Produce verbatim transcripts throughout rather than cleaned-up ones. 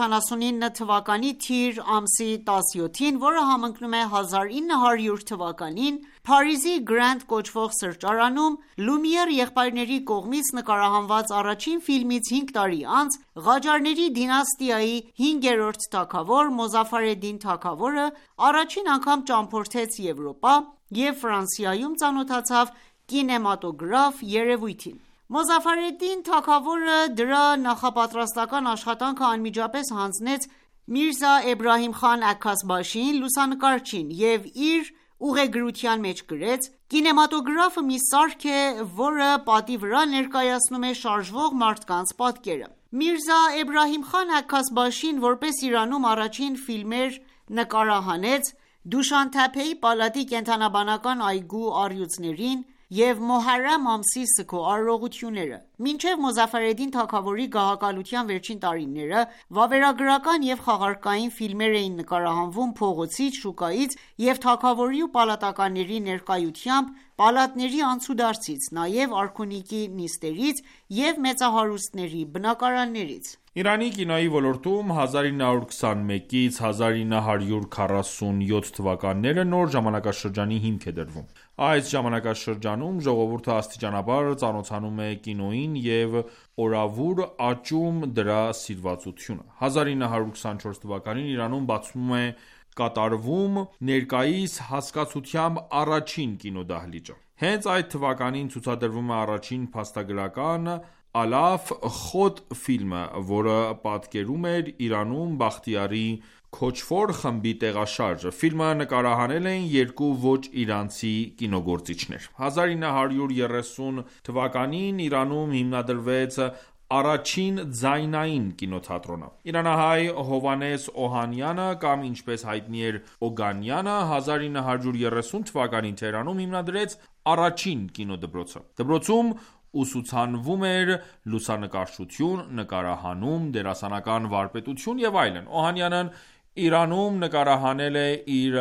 ութանասունինը թվականի թիր ամսի տասնյոթին, որը համընկնում է հազար ինը հարյուր թվականին, Փարիզի Grand կոչվող սրճարանում Լումիեր եղբայրների կողմից նկարահանված առաջին ֆիլմից հինգ տարի անց, Ղաջարների դինաստիայի հինգերորդ թագավոր Մոզաֆար ալ-Դին թագավորը առաջին անգամ ճամփորդեց Եվրոպա և Ֆրանսիայում ծանոթացավ կինեմատոգրաֆ երևույթին։ Մոզաֆար ալ-Դին թագավորը դրա նախապատրաստական աշխատանքը անմիջապես հանձնեց Միրզա Էբրահիմ խան Աքասբաշիին, լուսանկարչին, և իր ուղեգրության մեջ գրեց. «Կինեմատոգրաֆը մի սարք է, որը պատի վրա ներկայացնում է շարժվող մարդկանց պատկերը»։ Միրզա Էբրահիմ խան Աքասբաշին, որպես Իրանում առաջին ֆիլմեր նկարահանեց Դուշանթափեի պալատի կենդանաբանական այգու առյուծներին և Մոհարրամ ամսի սգո արարողությունները։ Մինչև Մոզաֆար ալ-Դին թագավորի գահակալության վերջին տարիները, վավերագրական և խաղարկային ֆիլմեր էին նկարահանվում փողոցից, շուկայից և թագավորի ու պալատականների ներկայությամբ պալատների անցուդարձից, նաև արքունիքի նիստերից և մեծահարուստների բնակարաններից։ Իրանի կինոյի ոլորտում հազար ինը հարյուր քսանմեկից հազար ինը հարյուր քառասունյոթ թվականները նոր ժամանակաշրջանի հիմք է դրվում։ Այս ժամանակաշրջանում ժողովուրդը աստիճանաբար ծանոթանում է կինոյին և օրավուր աճում դրա սիրվածությունը։ հազար ինը հարյուր քսանչորս թվականին Իրանում բացվում է կատարվում ներկայիս հասկացությամբ առաջին կինոդահլիճը։ Հենց այդ թվականին ցուցադրվում է առաջին փաստագրական «Ալաֆ Խոդ» ֆիլմը, որը պատկերում էր Իրանում Բախտիարի քոչվոր խմբի տեղաշարժը։ Ֆիլմը նկարահանել էին երկու ոչ իրանցի կինոգործիչներ։ հազար ինը հարյուր երեսուն թվականին Իրանում հիմնադրվեց առաջին ձայնային կինոթատրոնը։ Իրանահայ Հովհաննես Օհանյանը, կամ ինչպես հայտնի էր Օգանյանը, հազար ինը հարյուր երեսուն թվականին Թեհրանում հիմնադրեց առաջին կինոդպրոցը։ Դպրոցում ուսուցանվում էր լուսանկարչություն, նկարահանում, դերասանական վարպետություն և այլն։ Օհանյանն Իրանում նկարահանել է իր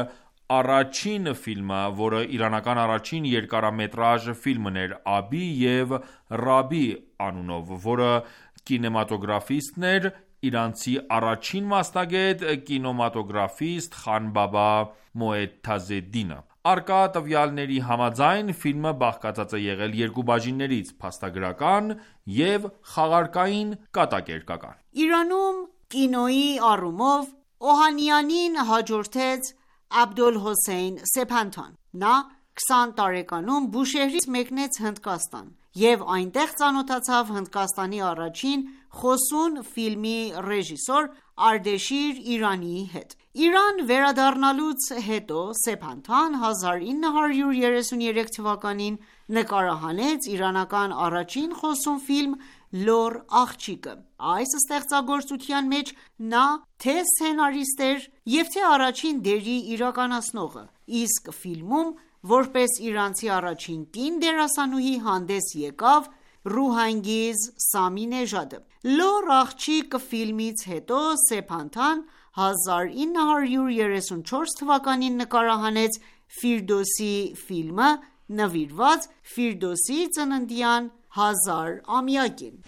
առաջին ֆիլմը, որը իրանական առաջին երկարամետրաժ ֆիլմն էր «Աբի և Ռաբի» անունով, որը կինեմատոգրաֆիստն էր իրանցի առաջին մասնագետ կինեմատոգրաֆիստ Խանբաբա Մոըթազեդինը։ Առկա տվյալների համաձայն, ֆիլմը բաղկացած է եղել երկու բաժիններից՝ փաստագրական և խաղարկային կատակերգական։ Իրանում կինոյի առումով Օհանյանին հաջորդեց Աբդոլհոսեյն Սեփանթան։ Նա քսան տարեկանում Բուշեհրից մեկնեց Հնդկաստան և այնտեղ ծանոթացավ Հնդկաստանի առաջին խոսուն ֆիլմի ռեժիսոր Արտեշիր Իրանիի հետ։ Իրան վերադառնալուց հետո Սեփանթան հազար ինը հարյուր երեսուներեք թվականին նկարահանեց իրանական առաջին խոսուն ֆիլմ «Լոռ աղջիկը»։ Այս ստեղծագործության մեջ նա թե՛ սցենարիստ էր և թե՛ առաջին դերի իրականացնողը, իսկ ֆիլմում որպես իրանցի առաջին կին դերասանուհի հանդես եկավ Ռուհանգիզ Սամի Նեժադը։ «Լոռ աղջիկ» ֆիլմից հետո Սեփանթան հազար ինը հարյուր երեսունչորս թվականին նկարահանեց «Ֆիրդուսի» ֆիլմը՝ նվիրված Ֆիրդուսի ծննդյան հազարամյակին։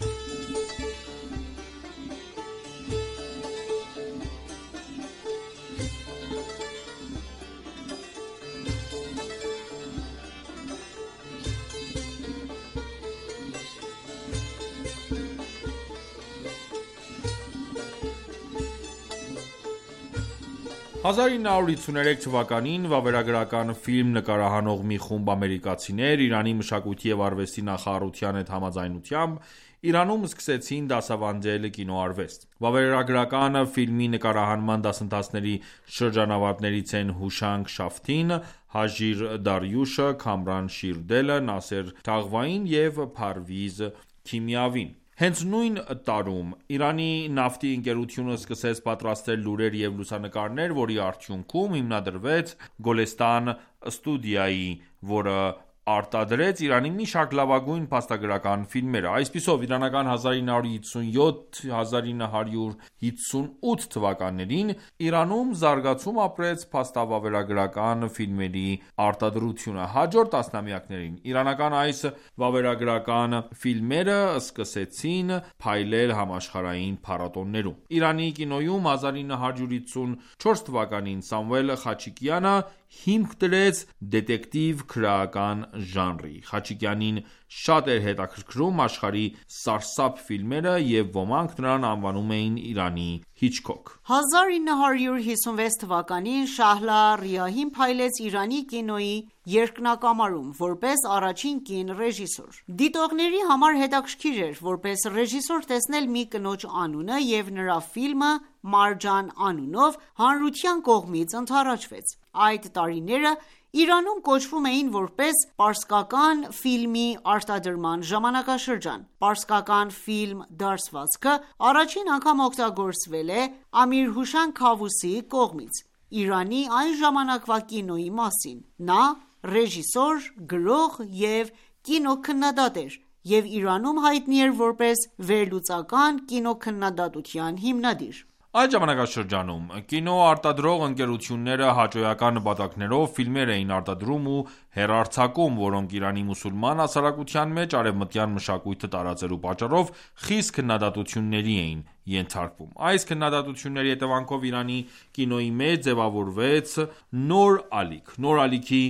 հազար ինը հարյուր հիսուներեք թվականին վավերագրական ֆիլմ նկարահանող մի խումբ ամերիկացիներ Իրանի մշակույթի և արվեստի նախարարության հետ համաձայնությամբ Իրանում սկսեցին դասավանդել կինոարվեստ։ Վավերագրական ֆիլմի նկարահանման դասընթացների շրջանավարտներից են Հուշանգ Շաֆթին, Հաժիր Դարյուշը, Քամրան Շիրդելը, Նասեր Թաղվային և Փարվիզ Քիմիավին։ Հենց նույն տարում Իրանի նավթի ընկերությունը սկսեց պատրաստել լուրեր և լուսանկարներ, որի արդյունքում հիմնադրվեց Գոլեստան ստուդիայի, որը արտադրեց Իրանի մի շարք լավագույն փաստագրական ֆիլմեր: Այսպիսով, իրանական հազար ինը հարյուր հիսունյոթ - հազար ինը հարյուր հիսունութ թվականներին Իրանում զարգացում ապրեց փաստավավերագրական ֆիլմերի արտադրությունը: Հաջորդ տասնամյակներին իրանական այս վավերագրական ֆիլմերը սկսեցին փայլել համաշխարհային փառատոներում: Իրանի կինոյում հազար ինը հարյուր հիսունչորս թվականին Սամվել Խաչիկյանը հիմք դրեց դետեկտիվ-քրեական ժանրի: Խաչիկյանին շատ էր հետաքրքրում աշխարհի սարսափ ֆիլմերը և ոմանք նրան անվանում էին Իրանի Հիչքոք: հազար ինը հարյուր հիսունվեց թվականին Շահլա Ռիահին փայլեց Իրանի կինոյի երկնակամարում, որպես առաջին կին ռեժիսոր: Դիտողների համար հետաքրքիր էր որպես ռեժիսոր տեսնել մի կնոջ անունը և նրա ֆիլմը «Մարջան» անունով հանրության կողմից ընդառաջվեց: Այդ տարիները Իրանում կոչվում էին որպես պարսկական ֆիլմի արտադրման ժամանակաշրջան: Պարսկական ֆիլմ դարսվածքը առաջին անգամ օգտագործվել է Ամիրհուշանգ Քավուսիի կողմից Իրանի այն ժամանակվա կինոյի մասին: Նա ռեժիսոր, գրող և կինոքննադատ էր և Իրանում հայտնի էր որպես վերլուծական կինոքննադատության հիմնադիր: Այդ ժամանակաշրջանում կինոարտադրող ընկերությունները հաճոյական նպատակներով ֆիլմեր էին արտադրում ու հեռարձակում, որոնք Իրանի մուսուլման հասարակության մեջ արևմտյան մշակույթը տարածելու պատճառով խիստ քննադատությունների էին ենթարկվում: Այս քննադատությունների հետևանքով Իրանի կինոյի մեջ ձևավորվեց նոր ալիք: Նոր ալիքի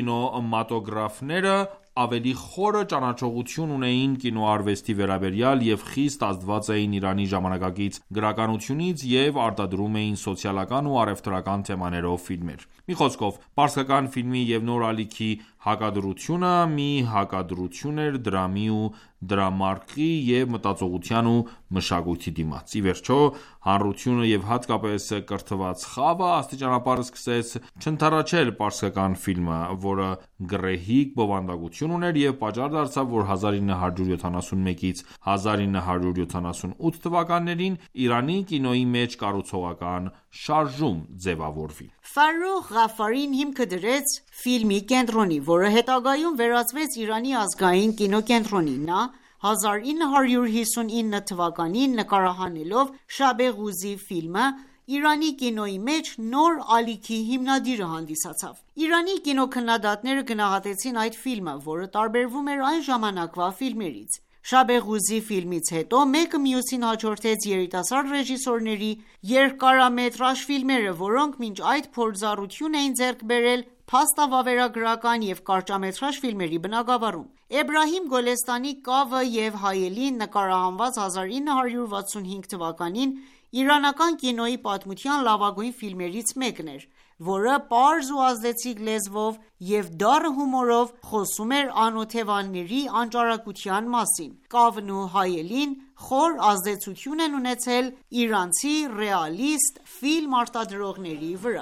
կինեմատոգրաֆները ավելի խորը ճանաչողություն ունեին կինոարվեստի վերաբերյալ և խիստ ազդված էին Իրանի ժամանակակից գրականությունից և արտադրում էին սոցիալական ու առևտրական թեմաներով ֆիլմեր: Մի խոսքով, պարսկական ֆիլմի և նոր ալիքի հակադրությունը մի հակադրություն էր դրամի ու դրամարկղի և մտածողության ու մշակույթի դիմաց: Ի վերջո, հանրությունը և հատկապես կրթված խավը աստիճանաբար սկսեց չընդառաջել պարսկական ֆիլմը, որը գռեհիկ բովանդակություն ուներ և պատճառ դարձավ, որ հազար ինը հարյուր յոթանասունմեկից հազար ինը հարյուր յոթանասունութ թվականներին Իրանի կինոյի մեջ կառուցողական շարժում ձևավորվի: Ֆարոխ Ղաֆարին հիմքը դրեց «Ֆիլմի կենտրոնի», որը հետագայում վերածվեց Իրանի ազգային կինոկենտրոնի: Նա հազար ինը հարյուր հիսունինը թվականին նկարահանելով «Շաբ Ղուզի» ֆիլմը Իրանի կինոյի մեջ նոր ալիքի հիմնադիրը հանդիսացավ: Իրանի կինոքննադատները գնահատեցին այդ ֆիլմը, որը տարբերվում էր այն ժամանակվա ֆիլմերից: «Շաբ Ղուզի» ֆիլմից հետո մեկը մյուսին հաջորդեց երիտասարդ ռեժիսորների երկարամետրաժ ֆիլմերը, որոնք մինչ այդ փորձառություն էին ձեռք բերել փաստավավերագրական և կարճամետրաժ ֆիլմերի բնագավառում: Էբրահիմ Գոլեստանի «Կավը և Հայելին» նկարահանված հազար ինը հարյուր վաթսունհինգ թվականին իրանական կինոյի պատմության լավագույն ֆիլմերից մեկն էր, որը պարզ ու ազդեցիկ լեզվով և դառը հումորով խոսում էր անօթևանների անճարակության մասին: «Կավն ու Հայելին» խոր ազդեցություն են ունեցել իրանցի ռեալիստ ֆիլմ արտադրողների վրա: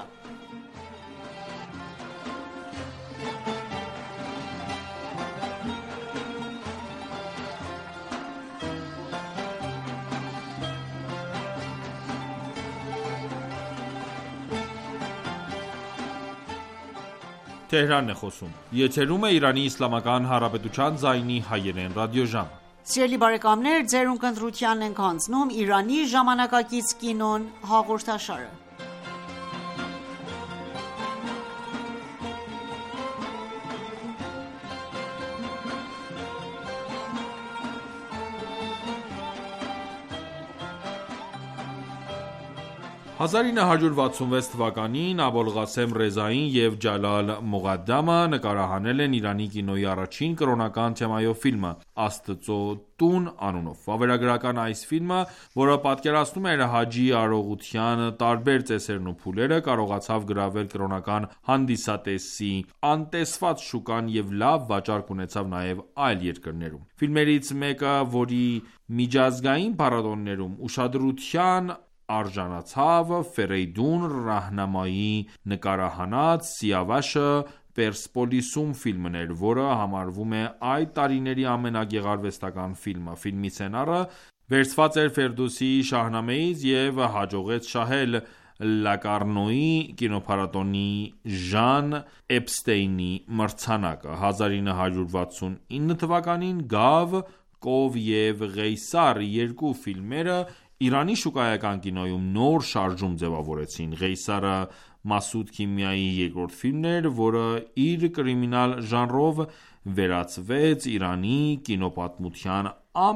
հազար ինը հարյուր վաթսունվեց թվականին Աբոլղասեմ Ռեզային և Ջալալ Մողադամը նկարահանել են Իրանի կինոյի առաջին կրոնական թեմայով ֆիլմը «Աստծո տուն» անունով: Վավերագրական այս ֆիլմը, որը պատկերացնում էր Հաջի արարողության տարբեր ծեսերն ու փուլերը, կարողացավ գրավել կրոնական հանդիսատեսի անտեսված շուկան և լավ վաճառք ունեցավ նաև այլ երկրներում: Ֆիլմերից մեկը, որի միջազգային փառատոներում ուշադրության արժանացավ, Ֆերեյդուն Ռահնամոյի նկարահանած «Սիավաշը Պերսեպոլիսում» ֆիլմն էր, որը համարվում է այդ տարիների ամենագեղարվեստական ֆիլմը: Ֆիլմի սցենարը վերցված էր Ֆերդոսի Շահնամեից և հաջողեց շահել Լակարնոյի կինոփառատոնի Ժան Էփստեյնի մրցանակը։ հազար ինը հարյուր վաթսունինը թվականին Գավ, Կով և Ղեյսար երկու ֆիլմերը Իրանի շուկայական կինոյում նոր շարժում ձևավորեցին։ Ղեյսարը Մասուդ Քիմիայի երկրորդ ֆիլմն էր, որը իր կրիմինալ ժանրով վերածվեց Իրանի կինոպատմության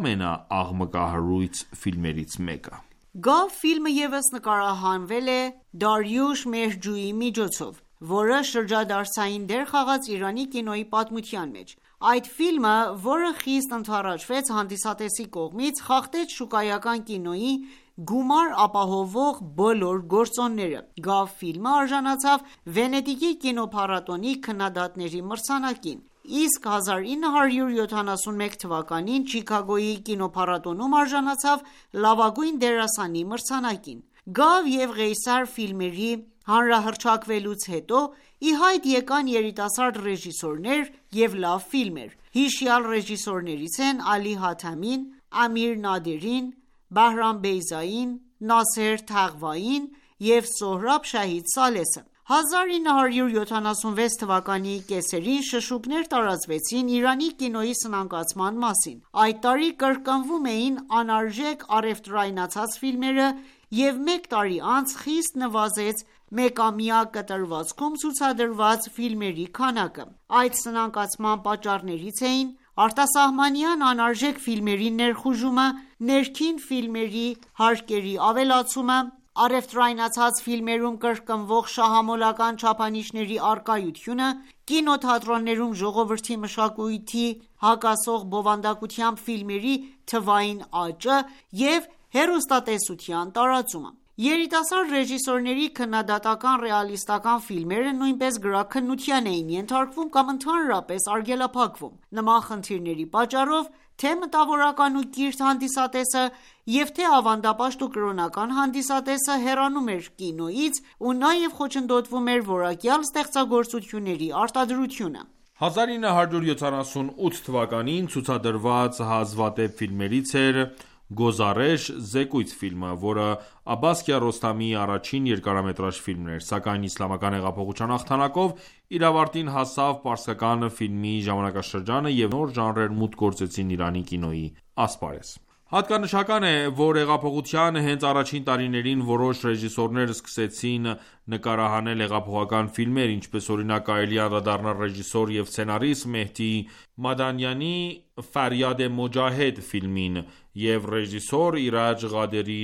ամենաաղմկահարույց ֆիլմերից մեկը։ Գավ ֆիլմը ևս նկարահանվել է Դարյուշ Մեհջուիի միջոցով, որը շրջադարձային դեր խաղաց Իրանի կինոյի պատմության մեջ։ Այդ ֆիլմը, որը խիստ ընդառաջվեց հանդիսատեսի կողմից, խախտեց շուկայական կինոյի գումար ապահովող բոլոր գործոնները։ Գավ ֆիլմը արժանացավ Վենետիկի կինոփառատոնի քննադատների մրցանակին, իսկ հազար ինը հարյուր յոթանասունմեկ թվականին Չիկագոյի կինոփառատոնում արժանացավ լավագույն դերասանի մրցանակին։ Գավ և Ղեյսար ֆիլմերի հանրահռչակվելուց հետո ի հայտ եկան երիտասարդ ռեժիսորներ և լավ ֆիլմեր։ Հիշյալ ռեժիսորներից են Ալի Հաթամին, Ամիր Նադերին, Բահրամ Բեյզային, Նասեր Թաղվային և Սոհրաբ Շահիդ Սալեսը։ հազար ինը հարյուր յոթանասունվեց թվականի կեսերին շշուկներ տարածվեցին Իրանի կինոյի սնանկացման մասին։ Այդ տարի կրկնվում էին անարժեք առևտրայնացած ֆիլմերը և մեկ տարի անց խիստ նվազեց մեկամյա կտրվածքում ցուցադրված ֆիլմերի քանակը։ Այդ սնանկացման պատճառներից էին արտասահմանյան անարժեք ֆիլմերի ներխուժումը, ներքին ֆիլմերի հարկերի ավելացումը, առևտրայնացած ֆիլմերում կրկնվող շահամոլական չափանիշների առկայությունը, կինոթատրոններում ժողովրդի մշակույթի հակասող բովանդակությամբ ֆիլմերի թվային աճը և հեռուստատեսության տարածումը։ Երիտասարդ ռեժիսորների քննադատական ռեալիստական ֆիլմերը նույնպես գրաքննության էին ենթարկվում կամ ընդհանրապես արգելափակվում։ Նման խնդիրների պատճառով թե մտավորական ու կիրթ հանդիսատեսը և թե ավանդապաշտ ու կրոնական հանդիսատեսը հեռանում էր կինոյից ու նաև խոչընդոտվում էր որակյալ ստեղծագործությունների արտադրությունը։ հազար ինը հարյուր յոթանասունութ թվականին ցուցադրված հազվադեպ ֆիլմերից էր Գոզարեշ զեկույց ֆիլմը, որը Աբբաս Քիարոստամիի առաջին երկարամետրաժ ֆիլմն էր, սակայն Իսլամական հեղափոխության հաղթանակով իր ավարտին հասավ պարսկական ֆիլմի ժամանակաշրջանը և նոր ժանրեր մուտք գործեցին Իրանի կինոյի ասպարեզ։ Հատկանշական է, որ հեղափոխության հենց առաջին տարիներին որոշ ռեժիսորներ սկսեցին նկարահանել հեղափոխական ֆիլմեր, ինչպես օրինակ կարելի է անդրադառնալ ռեժիսոր և սցենարիստ Մեհդի Մադանյանի «Ֆարյադ Մոջահեդ» ֆիլմին և ռեժիսոր Իրաջ Ղադերի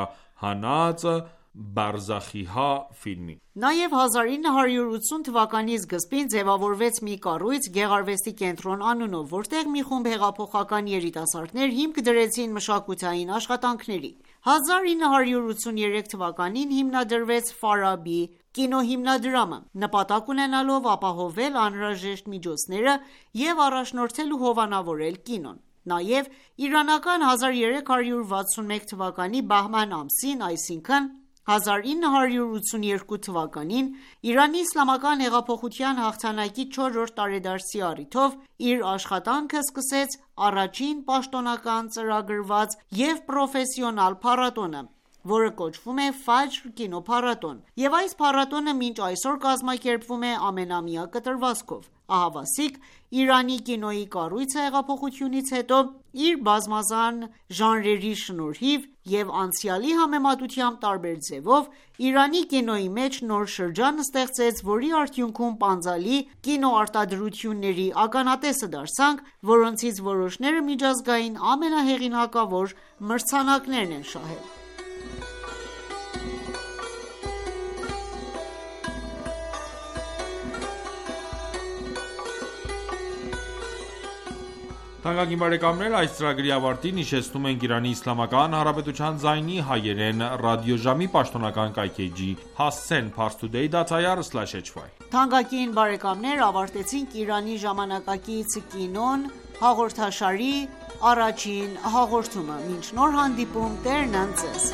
նկարահանած «Բարզախիհա» ֆիլմին։ Նաև հազար ինը հարյուր ութսուն թվականի սկզբին ձևավորվեց մի կառույց Գեղարվեստի կենտրոն անունով, որտեղ մի խումբ հեղափոխական երիտասարդներ հիմք դրեցին մշակութային աշխատանքների։ հազար ինը հարյուր ութսուներեք թվականին հիմնադրվեց Ֆարաբի կինոհիմնադրամը, նպատակ ունենալով ապահովել անհրաժեշտ միջոցները և առաջնորդել ու հովանավորել կինոն։ Նաև իրանական հազար երեք հարյուր վաթսունմեկ թվականի բահման ամսին, այսինքն հազար ինը հարյուր ութսուներկու թվականին Իրանի իսլամական հեղափոխության հաղթանակի չորրորդ տարեդարձի առիթով իր աշխատանքը սկսեց առաջին պաշտոնական ծրագրված և պրոֆեսիոնալ փառատոնը, որը կոչվում է Ֆաջր կինոփառատոն, և այս փառատոնը մինչ այսօր կազմակերպվում է ամենամյա կտրվածքով։ Ահավասիկ Իրանի կինոյի կառույցը հեղափոխությունից հետո իր բազմազան ժանրերի շնորհիվ և անցյալի համեմատությամբ տարբեր ձևով Իրանի կինոյի մեջ նոր շրջան ստեղծեց, որի արդյունքում պանծալի կինոարտադրությունների ականատեսը դարձանք, որոնցից որոշները միջազգային ամենահեղինակավոր մրցանակներն են շահել։ Թանկագին բարեկամներ, այս ծրագրի ավարտին հիշեցնում ենք Իրանի Իսլամական Հանրապետության ձայնի հայերեն ռադիոժամի պաշտոնական կայքէջի հասցեն parstoday dot i r slash h y։ Թանկագին բարեկամներ, ավարտեցինք Իրանի ժամանակակից կինոն հաղորդաշարի առաջին հաղորդումը։ Մինչ նոր հանդիպում, Տերն ընդ ձեզ։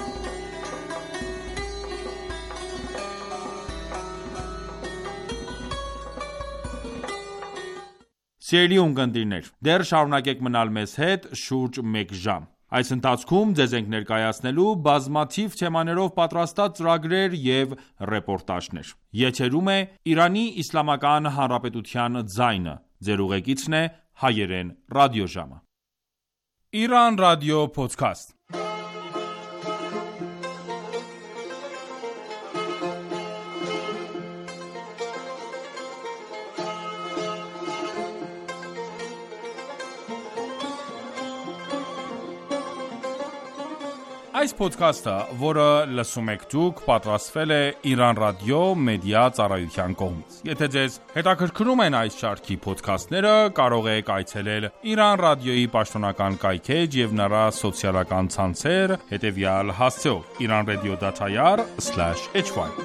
Սիրելի ունկնդիրներ, դեռ շարունակեք մնալ մեզ հետ շուրջ մեկ ժամ։ Այս ընթացքում ձեզ ենք ներկայացնելու բազմաթիվ թեմաներով պատրաստած ծրագրեր և ռեպորտաժներ: Եթերում է Իրանի Իսլամական Հանրապետության ձայնը: Ձեր ուղեկիցն է Հայերեն ռադիոժամը: Iran Radio Podcast Այս փոդքասթը, որը լսում եք դուք, պատրաստվել է Iran Radio մեդիա ծառայության կողմից: Եթե ձեզ հետաքրքրում են այս շարքի փոդքասթները, կարող եք այցելել Iran Radio-ի պաշտոնական կայքէջ և նրա սոցիալական ցանցեր հետևյալ հասցեով՝ iranradio dot ir slash h y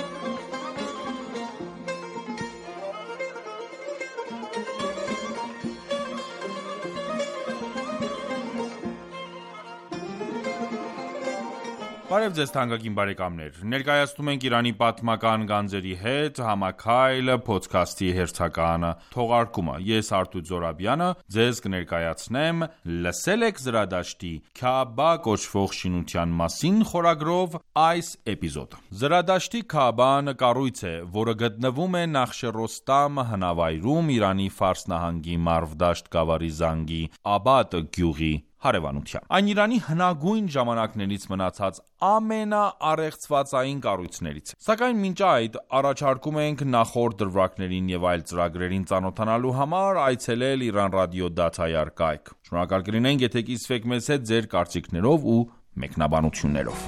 Բարև ձեզ թանկագին բարեկամներ: Ներկայացնում ենք Իրանի պատմական գանձերի հետ համաքայլ փոդքասթի հերթական թողարկումը: Ես Արտույտ Զոհրաբյանը ձեզ կներկայացնեմ «Լսել եք Զրադաշտի Քաաբա» կոչվող շինության մասին խորագրով այս էպիզոդը: Զրադաշտի Քաաբան կառույց է, որը գտնվում է Նախշերոստամ հնավայրում, Իրանի Ֆարս նահանգի Մարվդաշտ գավառի Զանգի Աբադ գյուղի հարևանությամբ: Այն Իրանի հնագույն ժամանակներից մնացած ամենաառեղծվածային կառույցներից է: Սակայն մինչ այդ, առաջարկում ենք նախորդ դրվագներին և այլ ծրագրերին ծանոթանալու համար այցելել iranradio dot ir կայք: Շնորհակալ կլինենք, եթե կիսվեք մեզ հետ ձեր կարծիքներով ու մեկնաբանություններով: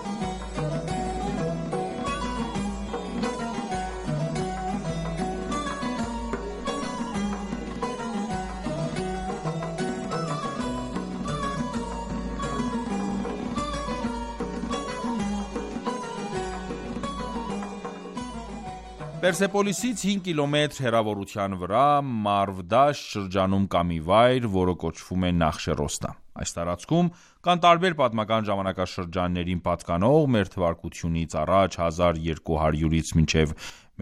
Պերսեպոլիսից հինգ կիլոմետր հեռավորության վրա, Մարվդաշտ շրջանում կա մի վայր, որը կոչվում է Նախշերոստամ: Այս տարածքում կան տարբեր պատմական ժամանակաշրջաններին պատկանող մ.թ.ա. հազար երկու հարյուրից մինչև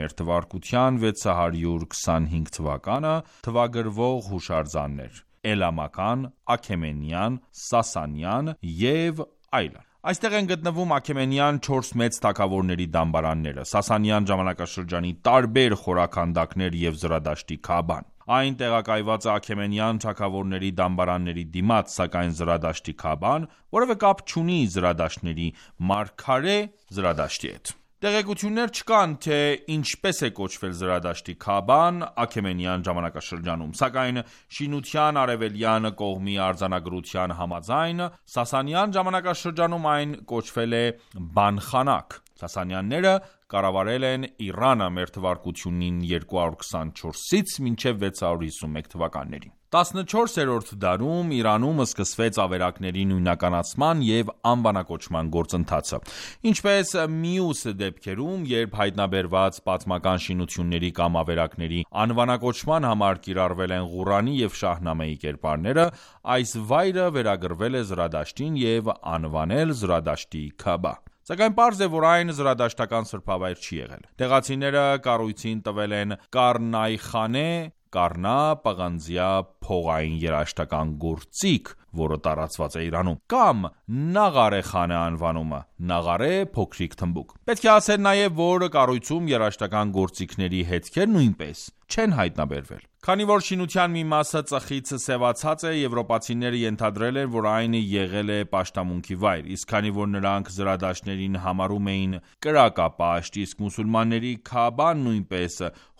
մ.թ. վեց հարյուր քսանհինգ թվականը թվագրվող հուշարձաններ՝ Էլամական, Աքեմենյան, Սասանյան և այլն: Այստեղ են գտնվում աքեմենյան չորս մեծ թագավորների դամբարանները, Սասանյան ժամանակաշրջանի տարբեր խորաքանդակներ և Զրադաշտի Քաաբան: Այն տեղակայված է աքեմենյան թագավորների դամբարանների դիմաց, սակայն Զրադաշտի Քաաբան որևէ կապ չունի զրադաշտների մարգարե Զրադաշտի հետ: Տեղեկություններ չկան, թե ինչպես է կոչվել Զրադաշտի Քաաբան Աքեմենյան ժամանակաշրջանում, սակայն շինության արևելյան կողմի արձանագրության համաձայն, Սասանյան ժամանակաշրջանում այն կոչվել է Բան-Խանակ: Սասանյանները կառավարել են Իրանը մ.թ.ին երկու հարյուր քսանչորսից մինչև վեց հարյուր հիսունմեկ թվականներին: տասնչորսերորդ դարում Իրանում սկսվեց ավերակների նույնականացման և անվանակոչման գործընթացը: Ինչպես մյուս դեպքերում, երբ հայտնաբերված պատմական շինությունների կամ ավերակների անվանակոչման համար կիրառվել են Ղուրանի և Շահնամեի կերպարները, այս վայրը վերագրվել է Զրադաշտին և անվանել Զրադաշտի Քաաբա: Սակայն պարզ է, որ այն զրադաշտական սրբավայր չի եղել: Տեղացիները կառույցին տվել են Կարնայ-Խանե (Կառնա, պղնձյա, փողային երաժշտական գործիք, որը տարածված է Իրանում) կամ Նաղարե Խանե անվանումը (Նաղարե, փոքրիկ թմբուկ): Պետք է ասել նաև, որ կառույցում երաժշտական գործիքների հետքեր նույնպես չեն հայտնաբերվել: Քանի որ շինության մի մասը ծխից սևացած է, եվրոպացիները ենթադրել են, որ այն եղել է պաշտամունքի վայր: Իսկ քանի որ նրանք զրադաշտներին համարում էին կրակապաշտ, իսկ մուսուլմանների Քաաբան նույնպես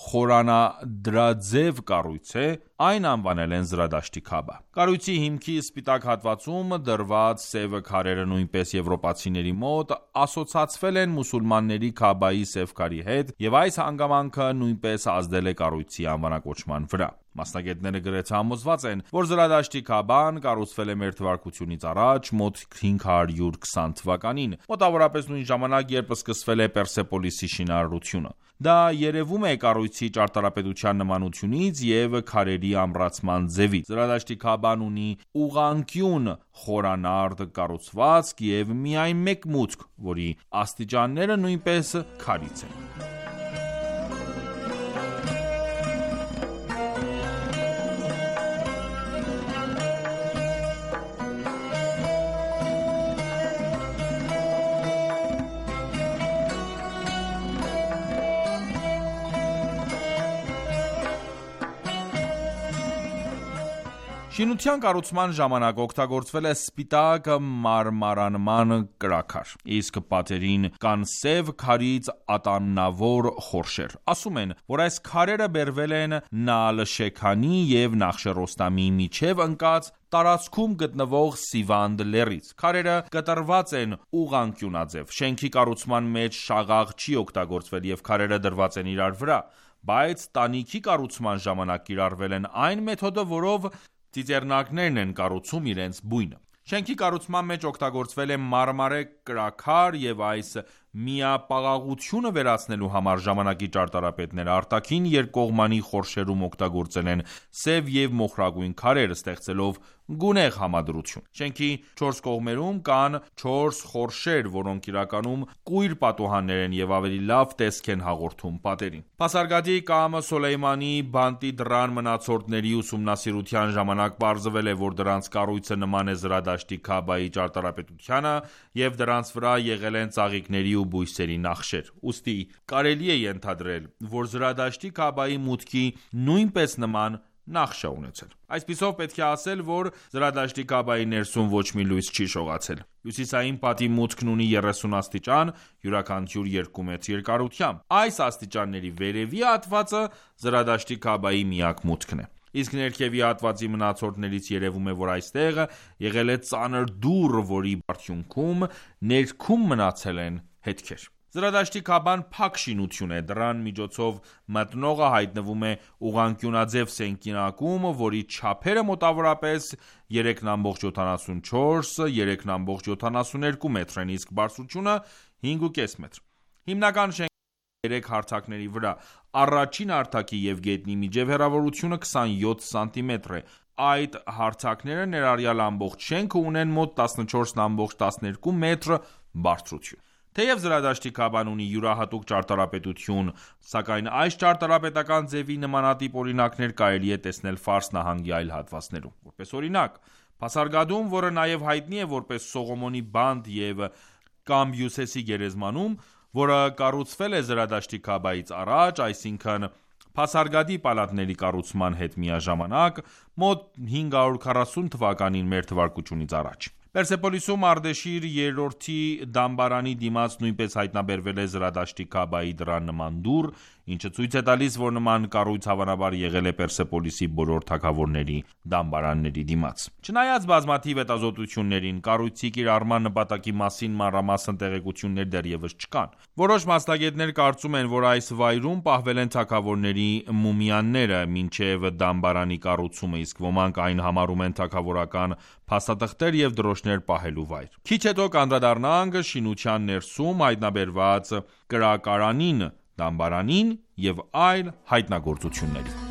խորանադրաձև կառույց է, այն անվանել են Զրադաշտի Քաաբա: Կառույցի հիմքի սպիտակ հատվածում դրված սև քարերը նույնպես եվրոպացիների մոտ ասոցացվել են մուսուլմանների Քաաբայի սև քարի հետ և այս հանգամանքը նույնպես ազդել է կառույցի անվանակոչման վրա: Մասնագետները գրեթե համոզված են, որ Զրադաշտի Քաաբան կառուցվել է մ.թ.ա. մոտ հինգ հարյուր քսան թվականին, մոտավորապես նույն ժամանակ, երբ սկսվել է Պերսեպոլիսի շինարարությունը: Դա երևում է կառույցի ճարտարապետության նմանությունից և քարերի ամրացման ձևից: Զրադաշտի Քաաբան ունի ուղղանկյուն խորանարդ կառուցվածք և միայն մեկ մուտք, որի աստիճանները նույնպես քարից են: Շինության կառուցման ժամանակ օգտագործվել է սպիտակ մարմարանման կրաքար, իսկ պատերին կան սև քարից ատամնավոր խորշեր։ Ասում են, որ այս քարերը բերվել են Նալշեքանի և Նախշերոստամի միջև ընկած տարածքում գտնվող Սիվանդ լեռից։ Քարերը կտրված են ուղղանկյունաձև։ Շենքի կառուցման մեջ շաղաղ չի օգտագործվել և քարերը դրված են իրար վրա, բայց տանիքի կառուցման ժամանակ կիրառվել են այն մեթոդը, որով ծիծեռնակներն են կառուցում իրենց բույնը։ Շենքի կառուցման մեջ օգտագործվել է մարմարե կրաքար և այս միապաղաղությունը վերացնելու համար ժամանակի ճարտարապետները արտաքին երկկողմանի խորշերում օգտագործել են սև և մոխրագույն քարեր, ստեղծելով գունեղ համադրություն։ Շենքի չորս կողմերում կան չորս խորշեր, որոնք իրականում կույր պատուհաններ են և ավելի լավ տեսք են հաղորդում պատերին։ Փասարգադի կամ Սոլեյմանի բանտի դռան մնացորդների ուսումնասիրության ժամանակ պարզվել է, որ դրանց կառույցը նման է Զրադաշտի Քաաբայի ճարտարապետությանը և դրանց վրա եղել են ծաղիկների ու բույսերի նախշեր։ Ուստի կարելի է ենթադրել, որ Զրադաշտի Քաաբայի մուտքի նույնպես նման նախշ է ունեցել։ Այսպիսով պետք է ասել, որ Զրադաշտի Քաաբայի ներսում ոչ մի լույս չի շողացել։ Հյուսիսային պատի մուտքն ունի երեսուն աստիճան, յուրաքանչյուր երկու մետր երկարությամբ։ Այս աստիճանների վերևի հատվածը Զրադաշտի Քաաբայի միակ մուտքն է։ Իսկ ներքևի հատվածի մնացորդներից երևում է, որ այստեղ եղել է ծանր դուռ, որի արդյունքում ներքում մնացել են հետքեր։ Զրադաշտի Քաաբան փակ շինություն է, դռան միջոցով մտնողը հայտնվում է ուղղանկյունաձև սենքինակում, որի չափերը մոտավորապես երեք կողմը յոթանասունչորս - երեք կողմը յոթանասուներկու մետր են, իսկ բարձրությունը հինգ կողմը պենս մետր։ Հիմնական շենքի երեք հարթակների վրա առաջին հարթակի և գետնի միջև հեռավորությունը քսանյոթ սանտիմետր է։ Այդ հարթակները ներառյալ ամբողջ շենքը ունեն մոտ տասնչորս կողմը տասներկու մետր բարձրություն։ Թեև Զրադաշտի Քաաբան ունի յուրահատուկ ճարտարապետություն, սակայն այս ճարտարապետական ձևի նմանատիպ օրինակներ կարելի է տեսնել Ֆարս նահանգի այլ հատվածներում։ Որպես օրինակ, Փասարգադում, որը նաև հայտնի է որպես Սողոմոնի բանտ և Կամբյուսեսի գերեզմանում, որը կառուցվել է Զրադաշտի Քաաբայից առաջ, այսինքն Փասարգադի պալատների կառուցման հետ միաժամանակ, մոտ հինգ հարյուր քառասուն թվականին մեր թվարկությունից առաջ։ Պերսեպոլիսում Արդեշիր երրորդի դամբարանի դիմաց նույնպես հայտնաբերվել է Զրադաշտի Քաաբայի դռան նման դուռ, ինչը ցույց է տալիս, որ նման կառույց հավանաբար եղել է Պերսեպոլիսի բոլոր թագավորների դամբարանների դիմաց։ Չնայած բազմաթիվ հետազոտություններին, կառույցի կիրառման նպատակի մասին մանրամասն տեղեկություններ դեռևս չկան։ Որոշ մասնագետներ կարծում են, որ այս վայրում պահվել են թագավորների մումիաները մինչև դամբարանի կառուցումը, իսկ ոմանք այն համարում են թագավորական փաստաթղթեր և դրոշներ պահելու վայր։ Քիչ հետո կանդրադառնանք շինության ներսում հայտնաբերված կրակարանին, դամբարանին և այլ հայտնագործություններին։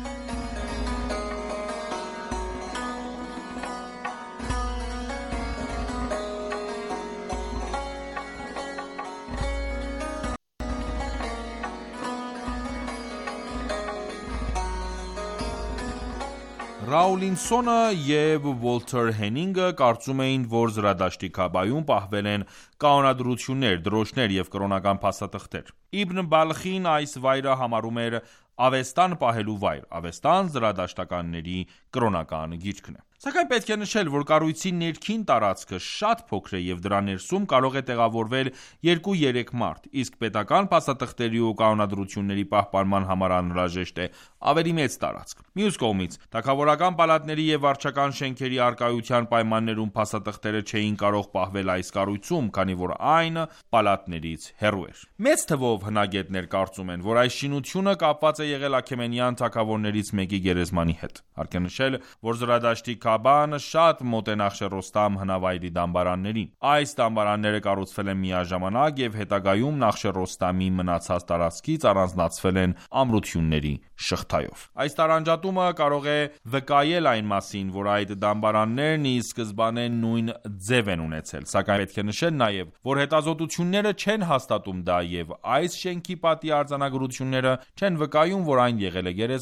Ռաուլինսոնը և Վոլթեր Հենինգը կարծում էին, որ Զրադաշտի Քաաբայում պահվել են կանոնադրություններ, դրոշներ և կրոնական փաստաթղթեր։ Իբն Բալխին այս վայրը համարում էր Ավեստան պահելու վայր։ Ավեստան զրադաշտականների կրոնական գիրքն է։ Սակայն պետք է նշել, որ կառույցի ներքին տարածքը շատ փոքր է և դրա ներսում կարող է տեղավորվել երկու-երեք մարդ, իսկ պետական փաստաթղթերի ու կանոնադրությունների պահպանման համար անհրաժեշտ է ավելի մեծ տարածք։ Մյուս կողմից, թագավորական պալատների և վարչական շենքերի առկայության պայմաններում փաստաթղթերը չէին կարող պահվել այս կառույցում, քանի որ այն պալատներից հեռու էր։ Մեծ թվով հնագետներ կարծում են, որ այս շինությունը կապված է եղել աքեմենյան թագավորներից մեկի գերեզմանի հետ։ Հարկ է նշել, որ Զրադաշտի Քաաբան շատ մոտ է Նախշերոստամ հնավայրի դամբարաններին։ Այս դամբարանները կառուցվել են միաժամանակ և հետագայում Նախշերոստամի մնացած տարածքից առանձնացվել են ամրությունների շղթայով։ Այս տարանջատումը կարող է վկայել այն մասին, որ այդ դամբարաններն ի սկզբանե նույն ձև են ունեցել, սակայն պետք է նշել նաև, որ հետազոտությունները չեն հաստատում դա և այս շենքի պատի արձանագրությունները չեն վկայում, որ այն եղել է գերեզման։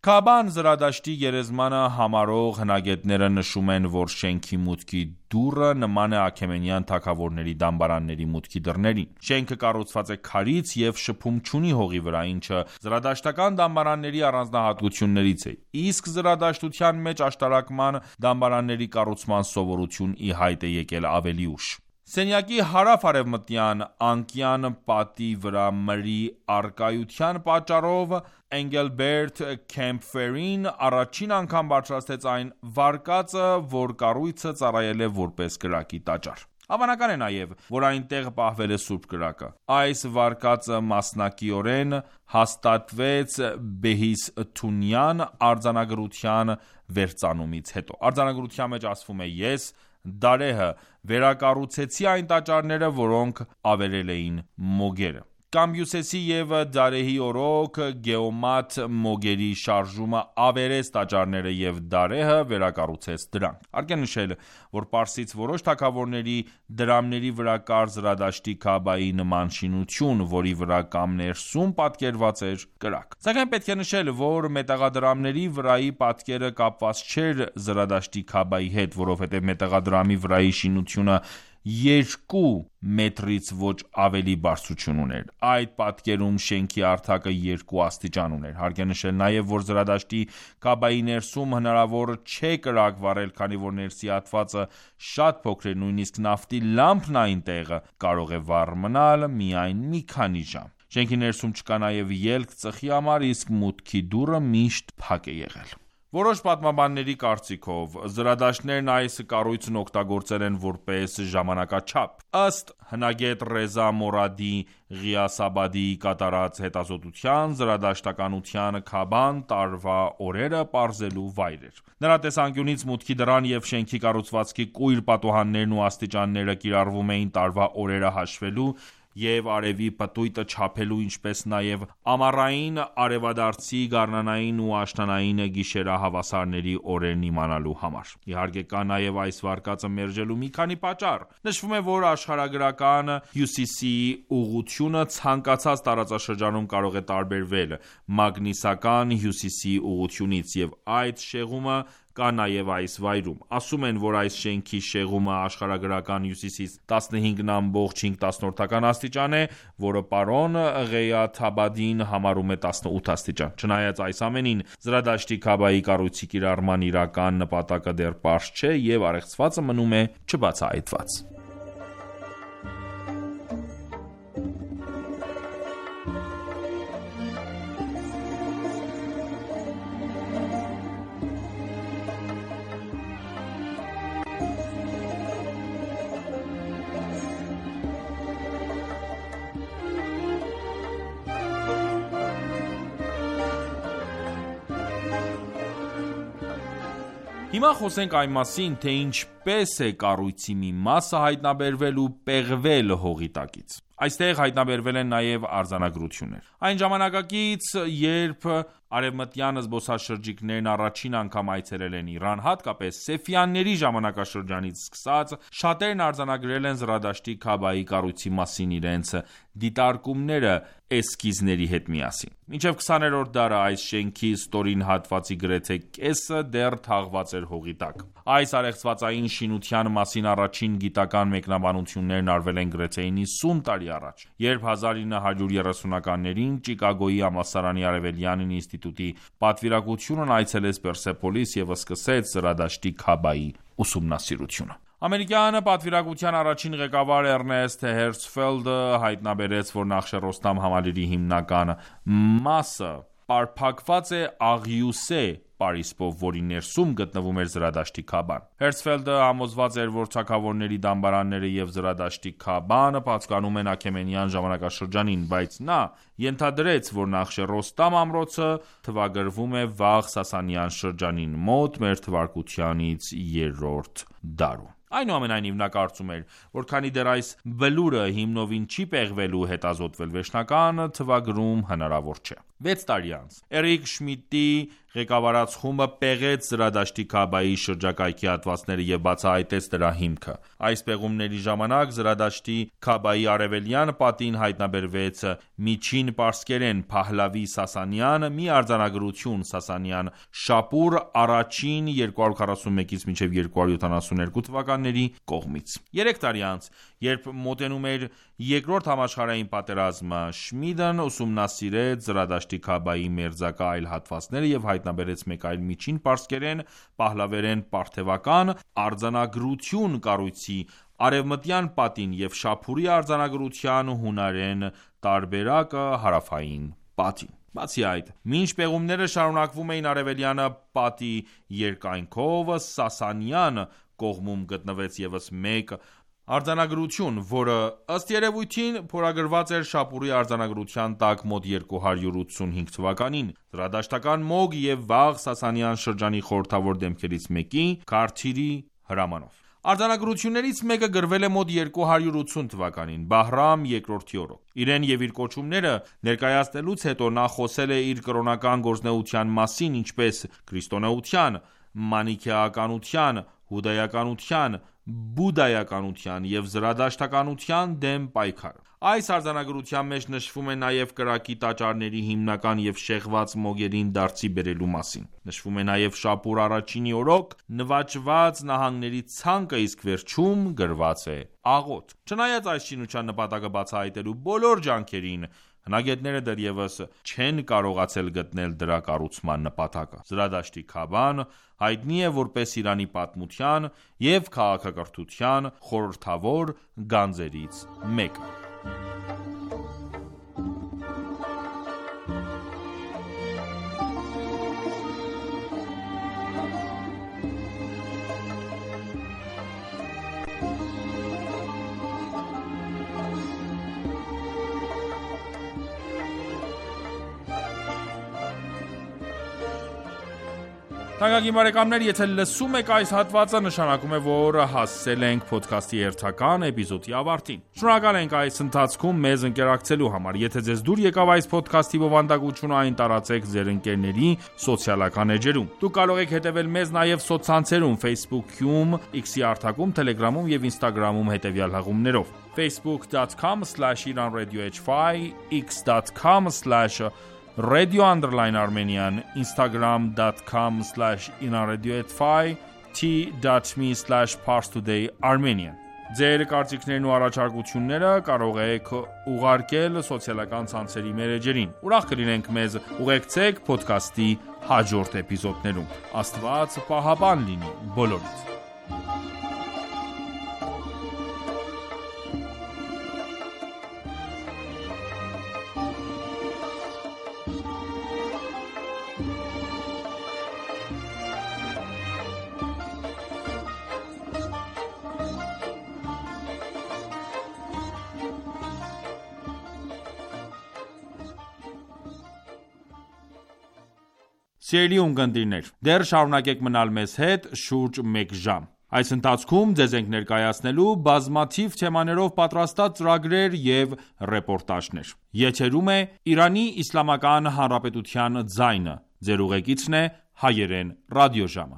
Քաբան զրադաշտի գերեզմանը համարող հնագետները նշում են, որ շենքի մուտքի դուռը նման է աքեմենյան թագավորների դամբարանների մուտքի դռներին։ Շենքը կառուցված է քարից և շփում չունի հողի վրա, ինչը զրադաշտական դամբարանների առանձնահատկություններից է, իսկ զրադաշտության մեջ աշտարակման դամբարանների կառուցման սովորություն ի հայտ է եկել ավելի ուշ։ Սենյակի հարավ-արևմտյան անկյան պատի վրա մրի առկայության պատճառով Էնգելբերտ Քեմփֆերին առաջին անգամ բարձրացրեց այն վարկածը, որ կառույցը ծառայել է որպես կրակի տաճար։ Հավանական է նաև, որ այնտեղ պահվել է սուրբ կրակը։ Այս վարկածը մասնակիորեն հաստատվեց Բեհիսթունյան արձանագրության վերծանումից հետո։ Արձանագրության մեջ ասվում է. «Ես Դարեհը վերակառուցեցի այն տաճարները, որոնք ավերել էին Մոգերը»։ Կամբյուսեսի և Դարեհի օրոք Գեոմատ Մոգերի շարժումը ավերեց տաճարները և Դարեհը վերակառուցեց դրանք։ Հարկ է նշել, որ պարսից որոշ թագավորների դրամների վրա կար զրադաշտի Քաաբայի նման շինություն, որի վրա կամ ներսում պատկերված էր կրակ։ Սակայն պետք է նշել, որ մետաղադրամների վրայի պատկերը կապված չէր զրադաշտի Քաաբայի հետ, որովհետև մետաղադրամի վրայի շինությունը երկու մետրից ոչ ավելի բարձրություն ուներ։ Այդ պատկերում շենքի հարթակը երկու աստիճան ուներ։ Հարկ է նշել նաև, որ զրադաշտի Քաաբայի ներսում հնարավոր չէ կրակ վառել, քանի որ ներսի հատվածը շատ փոքր է, նույնիսկ նավթի լամպն այնտեղ կարող է վառ մնալ միայն մի քանի ժամ։ Շենքի ներսում չկա նաև ելք ծխի համար, իսկ մուտքի դուռը միշտ փակ է եղել։ Որոշ պատմաբանների կարծիքով զրադաշտներն այս կառույցն օգտագործել են որպես ժամանակաչափ։ Ըստ հնագետ Ռեզա Մորադի Ղիասաբադիի կատարած հետազոտության, զրադաշտականության Քաաբան տարվա օրերը պարզելու վայր էր։ Նրա տեսանկյունից մուտքի դռան և շենքի կառուցվածքի կույր պատուհաններն ու աստիճանները կիրառվում էին տարվա օրերը հաշվելու և արևի պտույտը չափելու, ինչպես նաև ամառային, արևադարձի, գարնանային ու աշնանային գիշերահավասարների օրերն իմանալու համար։ Իհարկե կա նաև այս վարկածը մերժելու մի քանի պատճառ։ Նշվում է, որ աշխարհագրական հյուսիսի ուղղությունը ցանկացած տարածաշրջանում կարող է տարբերվել մագնիսական հյուսիսի ուղղությունից, և այդ շեղումը կա նաև այս վայրում։ Ասում են, որ այս շենքի շեղումը աշխարհագրական հյուսիսից տասնհինգ ամբողջ հինգ աստիճան է, որը պարոն Ղեյաթաբադին համարում է տասնութ աստիճան։ Չնայած այս ամենին, զրադաշտի Քաաբայի կառույցի կիրառման իրական նպատակը դեռ պարզ չէ և առեղծվածը մնում է չբացահայտված։ Հիմա խոսենք այն մասին, թե ինչպես է կառույցի մի մասը հայտնաբերվել ու պեղվել հողի տակից։ Այստեղ հայտնաբերվել են նաև արձանագրություններ։ Այն ժամանակակից, երբ արևմտյան զբոսաշրջիկներն առաջին անգամ այցելել են Իրան, հատկապես Սեֆյանների ժամանակաշրջանից սկսած, շատերն արձանագրել են զրադաշտի Քաաբայի կառույցի մասին իրենց դիտարկումները էսքիզների հետ միասին։ Մինչև քսաներորդ դարը այս շենքի ստորին հատվածի գրեթե կեսը դեռ թաղված էր հողի տակ։ Այս առեղծվածային շինության մասին առաջին գիտական մեկնաբանություններն արվել են գրեթե իննսուն տարի առաջ, երբ հազար ինը հարյուր երեսունականներին Չիկագոյի համալսարանի Արևելյան ինստիտուտի պատվիրակությունն այցելեց Պերսեպոլիս և սկսեց զրադաշտի Քաաբայի ուսումնասիրությունը։ Ամերիկյան պատվիրակության առաջին ղեկավար Էրնեստ Հերցֆելդը հայտնաբերեց, որ Նախշերոստամ համալիրի հիմնական մասը պարփակված է աղյուսե պարիսպով, որի ներսում գտնվում էր զրադաշտի Քաաբան։ Հերցֆելդը համոզված էր, որ թագավորների դամբարանները և զրադաշտի Քաաբան պատկանում են աքեմենյան ժամանակաշրջանին, բայց նա ենթադրեց, որ Նախշերոստամ ամրոցը թվագրվում է վաղ Սասանյան շրջանին, մոտ մեր թվարկությունից երրորդ դարում։ Այնուամենայնիվ նա կարծում էր, որ քանի դեռ այս բլուրը հիմնովին չի պեղվել ու հետազոտվել, վերջնական թվագրում հնարավոր չէ։ վեց տարի անց։ Էրիկ Շմիդտի ղեկավարած խումբը պեղեց Զրադաշտի Քաբայի շրջակայքի հատվածները և բացահայտեց դրա հիմքը։ Այս պեղումների ժամանակ Զրադաշտի Քաբայի արևելյան պատին հայտնաբերվեց միջին պարսկերեն Փահլավի Սասանյան մի արձանագրություն Սասանյան Շապուր առաջին երկու հարյուր քառասունմեկից մինչև երկու հարյուր յոթանասունհինգ թվականների կողմից։ Երեք տարի անց, երբ մոտենում էր Երկրորդ համաշխարհային պատերազմը, Շմիդն ուսումնասիրեց Զրադաշտի Քաբայի մերձակա այլ հատվածները և հայտնաբերեց մեկ այլ միջին պարսկերեն պահլավերեն պարթևական արձանագրություն կառույցի արևմտյան պատին և Շապուրի արձանագրության հունարեն տարբերակը հարավային պատին։ Բացի այդ, մինչ պեղումները շարունակվում էին արևելյան պատի երկայնքով, Սասանյան կողմում գտնվեց ևս մեկ արձանագրություն, որը ըստ երևույթին փորագրված էր Շապուրի արձանագրության տակ մոտ երկու հարյուր ութսունհինգ թվականին, զրադաշտական Մոգ և վաղ Սասանյան շրջանի խորհրդավոր դեմքերից մեկի՝ Քարթիրի հրամանով։ Արձանագրություններից մեկը գրվել է մոտ երկու հարյուր ութսուն թվականին, Բահրամ երկրորդի օրոք։ Իրեն և իր կոչումները ներկայացնելուց հետո նա խոսել է իր կրոնական գործունեության մասին, ինչպես քրիստոնեության, մանիքեականության, հուդայականության, բուդդայականության և զրադաշտականության դեմ պայքարը։ Այս արձանագրության մեջ նշվում է նաև կրակի տաճարների հիմնական և շեղված մոգերին դարձի բերելու մասին։ Նշվում է նաև Շապուր առաջինի օրոք նվաճված նահանգների ցանկը, իսկ վերջում գրված է աղոթ։ Չնայած այս շինության նպատակը բացահայտելու բոլոր ջանքերին, հնագետները դեռևս չեն կարողացել գտնել դրա կառուցման նպատակը։ Զրադաշտի Քաբան հայտնի է որպես Իրանի պատմության և քաղաքակրթության խորհրդավոր գանձերից մեկը։ Թանկագին բարեկամներ, եթե լսում եք այս հատվածը, նշանակում է, որ հասել ենք փոդքասթի հերթական էպիզոդի ավարտին։ Շնորհակալ ենք այս ընթացքում մեզ ընկերակցելու համար։ Եթե ձեզ դուր եկավ այս փոդքասթի բովանդակությունը, այն տարածեք ձեր ընկերների սոցիալական էջերում։ Դուք կարող եք հետևել մեզ նաև սոցցանցերում Facebook-ում, X-ի հարթակում, Telegram-ում և Instagram-ում հետևյալ հղումներով. facebook dot com slash iran radio h five, x dot com slash radio underline armenian, instagram dot com slash iran radio h five, t.me slash pars today armenian։ Ձեր կարծիքներն ու առաջարկությունները կարող եք ուղարկել սոցիալական ցանցերի մեր էջերին։ Ուրախ կլինենք մեզ ուղեկցեք փոդքասթի հաջորդ էպիզոդներում։ Աստված պահապան լինի բոլորիդ։ Սիրելի ունկնդիրներ, դեռ շարունակեք մնալ մեզ հետ շուրջ մեկ ժամ։ Այս ընթացքում ձեզ ենք ներկայացնելու բազմաթիվ թեմաներով պատրաստած ծրագրեր և ռեպորտաժներ։ Եթերում է Իրանի Իսլամական Հանրապետության ձայնը։ Ձեր ուղեկիցն է Հայերեն ռադիոժամը։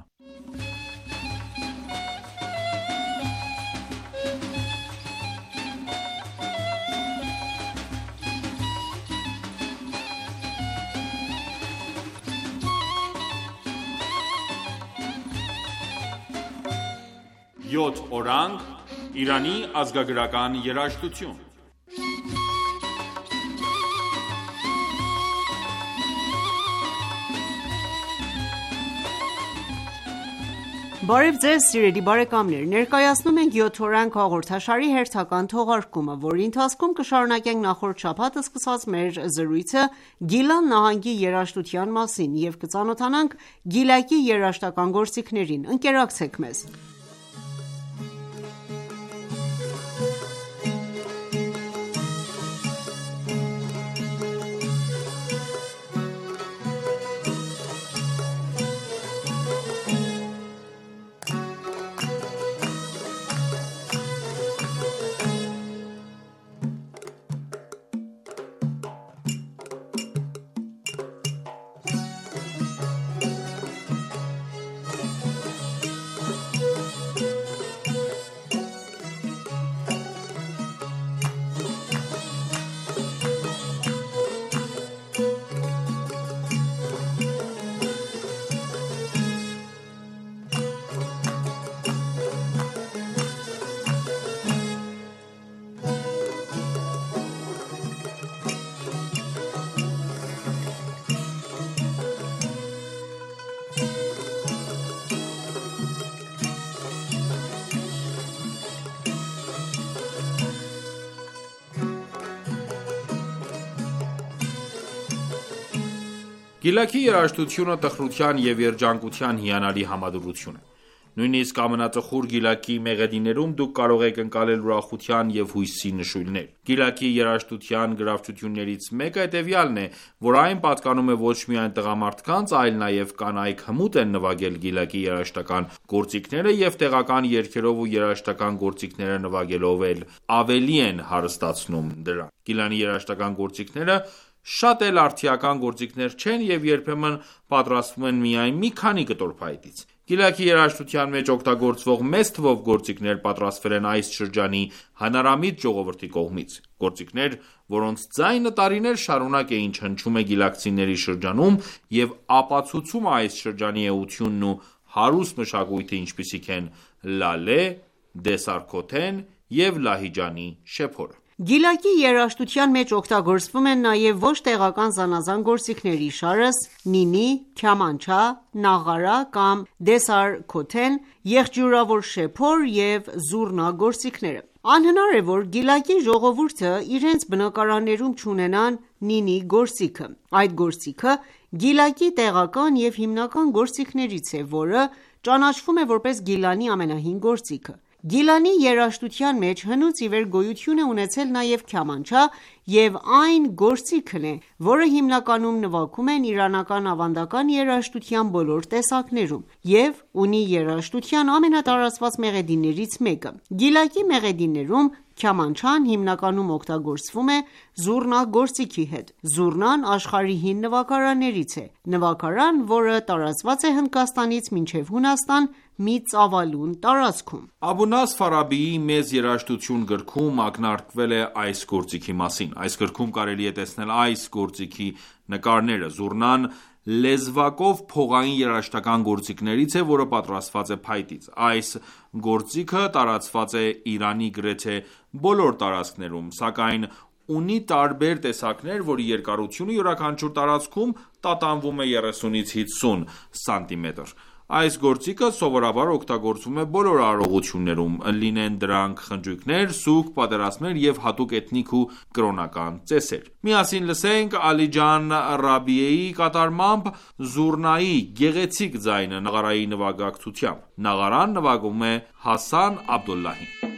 Յոթ օրանգ Իրանի ազգագրական երաժշտություն։ Բարև ձեզ սիրելի բարեկամներ, ներկայացնում ենք յոթ օրանգ հաղորդաշարի հերթական թողարկումը, որի ընթացքում կշարունակենք նախորդ շաբաթ սկսված մեր զրույցը Գիլան նահանգի երաժշտության մասին և կծանոթանանք Գիլակի երաժշտական գործիքներին։ Ընկերակցեք մեզ։ Գիլաքի երաժշտությունը տխրության և երջանկության հիանալի համադրություն է: Նույնիսկ ամենատխուր գիլակի մեղեդիներում դուք կարող եք ընկալել ուրախության և հույսի նշույլներ: Գիլաքի երաժշտության գրավչություններից մեկը հետևյալն է, որ այն պատկանում է ոչ միայն տղամարդկանց, այլ նաև կանայք հմուտ են նվագել գիլակի երաժշտական գործիքները և տեղական երգերով ու երաժշտական գործիքները նվագելով էլ ավելի են հարստացնում դրան: Գիլանի երաժշտական գործիքները շատ էլ արդիական գործիքներ չեն և երբեմն պատրաստվում են միայն մի քանի կտոր փայտից: Գիլաքի երաժշտության մեջ օգտագործվող մեծ թվով գործիքներ պատրաստվել են այս շրջանի հնարամիտ ժողովրդի կողմից: Գործիքներ, որոնց ձայնը տարիներ շարունակ էին չհնչում է գիլաքցիների շրջանում և ապացուցում է այս շրջանի էությունն ու հարուստ մշակույթը, ինչպիսիք են լալե, դեսարքոթեն և լահիջանի շեփորը: Գիլակի երաժշտության մեջ օգտագործվում են նաև ոչ տեղական զանազան գործիքներ, իշարս նինի, քյամանչա, նաղարա կամ դեսարքոթեն, եղջյուրավոր շեփոր և զուռնա գործիքները: Անհնար է, որ գիլակի ժողովուրդը իրենց բնակարաններում չունենան նինի գործիքը: Այդ գործիքը գիլակի տեղական և հիմնական գործիքներից է, որը ճանաչվում է որպես Գիլանի ամենահին գործիքը: Գիլանի երաժշտության մեջ հնուց ի վեր գոյություն է ունեցել նաև քյամանչա և այն գործիքն է, որը հիմնականում նվագում են իրանական ավանդական երաժշտության բոլոր տեսակներում և ունի երաժշտության ամենատարածված մեղեդիներից մեկը: Գիլակի մեղեդիներում քյամանչան հիմնականում օգտագործվում է զուռնա գործիքի հետ: Զուռնան աշխարհի հին նվագարաններից է: Նվագարան, որը տարածված է Հնդկաստանից մինչև Հունաստան մի ծավալուն տարածքում: Աբու Նասր Ֆարաբիի «Մեծ երաժշտություն» գրքում ակնարկվել է այս գործիքի մասին: Այս գրքում կարելի է տեսնել այս գործիքի նկարները: Զուռնան լեզվակով փողային երաժշտական գործիքներից է, որը պատրաստված է փայտից: Այս գործիքը տարածված է Իրանի գրեթե բոլոր տարածքներում, սակայն ունի տարբեր տեսակներ, որի երկարությունը յուրաքանչյուր տարածքում տատանվում է երեսունից հիսուն սմ: Այս գործիքը սովորաբար օգտագործվում է բոլոր արարողություններում, լինեն դրանք խնջույքներ, սուգ, պատերազմներ և հատուկ էթնիկ ու կրոնական ծեսեր: Միասին լսենք Ալիջան Ռաբիեի կատարմամբ զուռնայի գեղեցիկ ձայնը նաղարայի նվագակցությամբ: Նաղարան նվագում է Հասան Աբդոլլահին: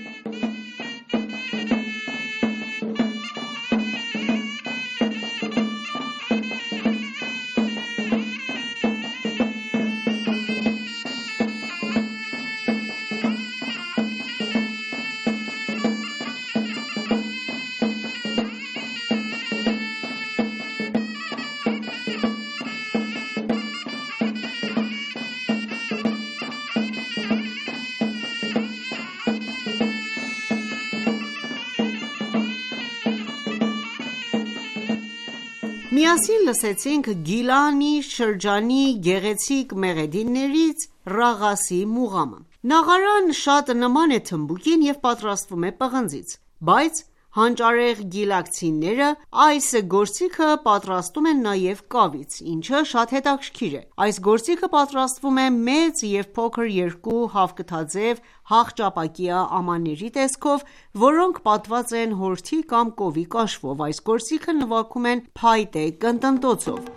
Միասին լսեցինք Գիլանի շրջանի գեղեցիկ մեղեդիներից Ռաղասի մուղամը: Նաղարան շատ նման է թմբուկին և պատրաստվում է պղնձից: Բայց հանճարեղ գիլաքցիները այս գործիքը պատրաստում են նաև կավից, ինչը շատ հետաքրքիր է: Այս գործիքը պատրաստվում է մեծ և փոքր երկու հավկթաձև հաղճապակյա ամանների տեսքով, որոնք պատված են հորթի կամ կովի կաշվով: Այս գործիքը նվագում են փայտե կնտնտոցով: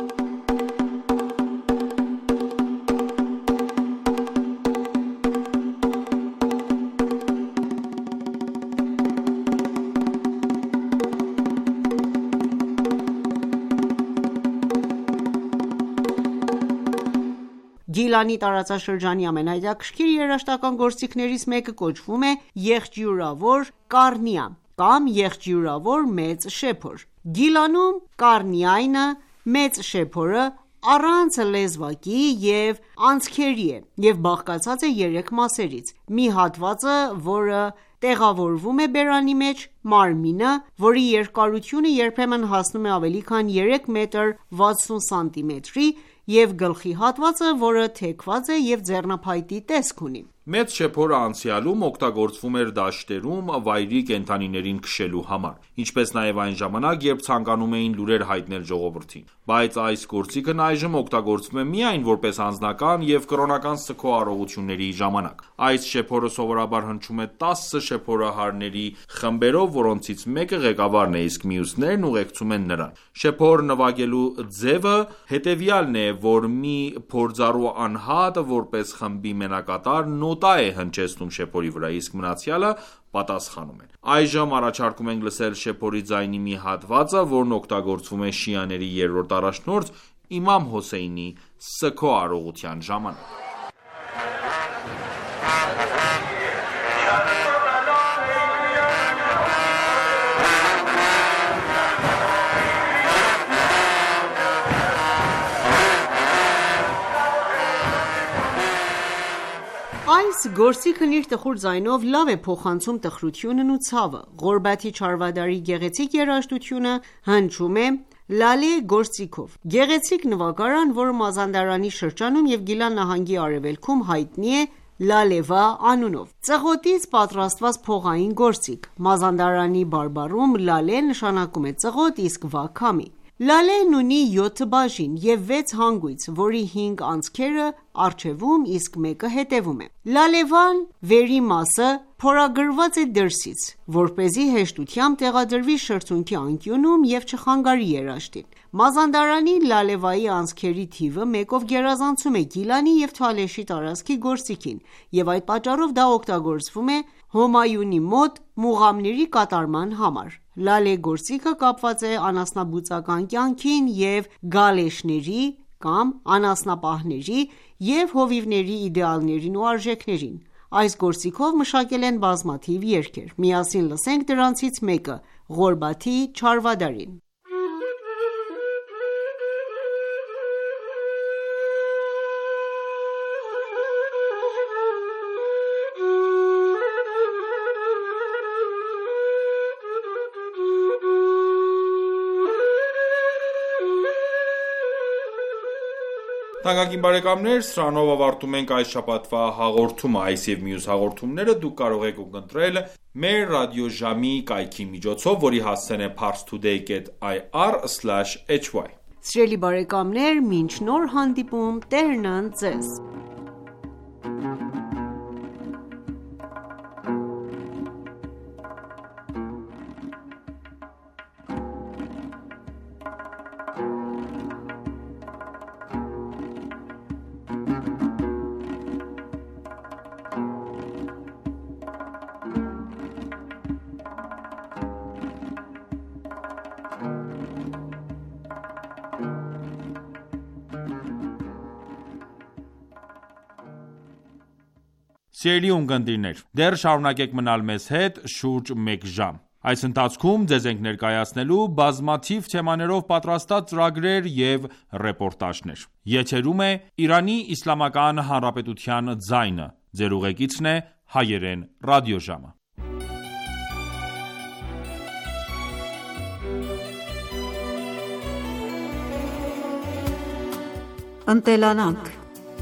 Գիլանի տարածաշրջանի ամենահետաքրքիր երաժշտական գործիքներից մեկը կոչվում է եղջյուրավոր կառնիա կամ եղջյուրավոր մեծ շեփոր: Գիլանում կառնիայնը (մեծ շեփորը) առանց լեզվակի և անցքերի է և բաղկացած է երեք մասերից: Մի հատվածը, որը տեղավորվում է բերանի մեջ, մարմինը, որի երկարությունը երբեմն հասնում է ավելի քան երեք մետր վաթսուն սանտիմետրի և գլխի հատվածը, որը թեքված է և ձեռնափայտի տեսք ունի: Մեծ շեփորը անցյալում օգտագործվում էր դաշտերում վայրի կենդանիներին քշելու համար, ինչպես նաև այն ժամանակ, երբ ցանկանում էին լուրեր հայտնել ժողովրդին: Բայց այս գործիքն այժմ օգտագործվում է միայն որպես անձնական և կրոնական սգո արարողությունների ժամանակ: Այս շեփորը սովորաբար հնչում է տասը շեփորահարների խմբերով, որոնցից մեկը ղեկավարն է, իսկ մյուսներն ուղեկցում են նրան: Շեփոր նվագելու ձևը հետևյալն է, որ մի փորձառու անհատ, որպես խմբի մենակատար, նոտա է հնչեցնում շեփորի վրա, իսկ մնացյալը պատասխանում են: Այժմ առաջարկում ենք լսել շեփորի ձայնի մի հատվածը, որն օգտագործվում է շիաների երրորդ առաջնորդ իմամ Հոսեյնի սգո արարողության ժամանակ: Այս գործիքն իր տխուր ձայնով լավ է փոխանցում տխրությունն ու ցավը: Ղորբաթի Չարվադարի գեղեցիկ երաժշտությունը հնչում է «Լալե» գործիքով: Գեղեցիկ նվագարան, որը Մազանդարանի շրջանում և Գիլան նահանգի արևելքում հայտնի է «Լալեվա» անունով: Ծղոտից պատրաստված փողային գործիք: Մազանդարանի բարբառում «Լալե» նշանակում է ծղոտ, իսկ «Վա» քամի: Լալեն ունի յոթ բաժին և վեց հանգույց, որի հինգ անցքերը առջևում, իսկ մեկը հետևում է: Լալեվան վերի մասը փորագրված է դրսից, որպեսզի հեշտությամբ տեղադրվի շրթունքի անկյունում և չխանգարի երաժշտին: Մազանդարանի Լալեվայի անցքերի թիվը մեկով գերազանցում է Գիլանի և Թալեշի տարածքի գործիքին և այդ պատճառով դա օգտագործվում է Հոմայունի մոտ մուղամների կատարման համար: Լալե գործիքը կապված է անասնաբուծական կյանքին և գալեշների կամ անասնապահների և հովիվների իդեալներին ու արժեքներին: Այս գործիքով մշակել են բազմաթիվ երգեր: Միասին լսենք դրանցից մեկը՝ Ղորբաթի Չարվադարին: Թանկագին բարեկամներ սրանով ավարտում ենք այս շաբաթվա հաղորդումը: Այս և մյուս հաղորդումները դուք կարող եք ունկնդրել մեր ռադիոժամի կայքի միջոցով, որի հասցեն է parstoday dot ir slash hy: Սիրելի բարեկամներ մինչ նոր հանդիպում Տերն ընդ Ձեզ: Սիրելի ունկնդիրներ, դեռ շարունակեք մնալ մեզ հետ շուրջ մեկ ժամ: Այս ընթացքում ձեզ ենք ներկայացնելու բազմաթիվ թեմաներով պատրաստած ծրագրեր և ռեպորտաժներ: Եթերում է «Իրանի Իսլամական Հանրապետության ձայնը», Ձեր ուղեկիցն է Հայերեն ռադիոժամը: Ընտելանանք: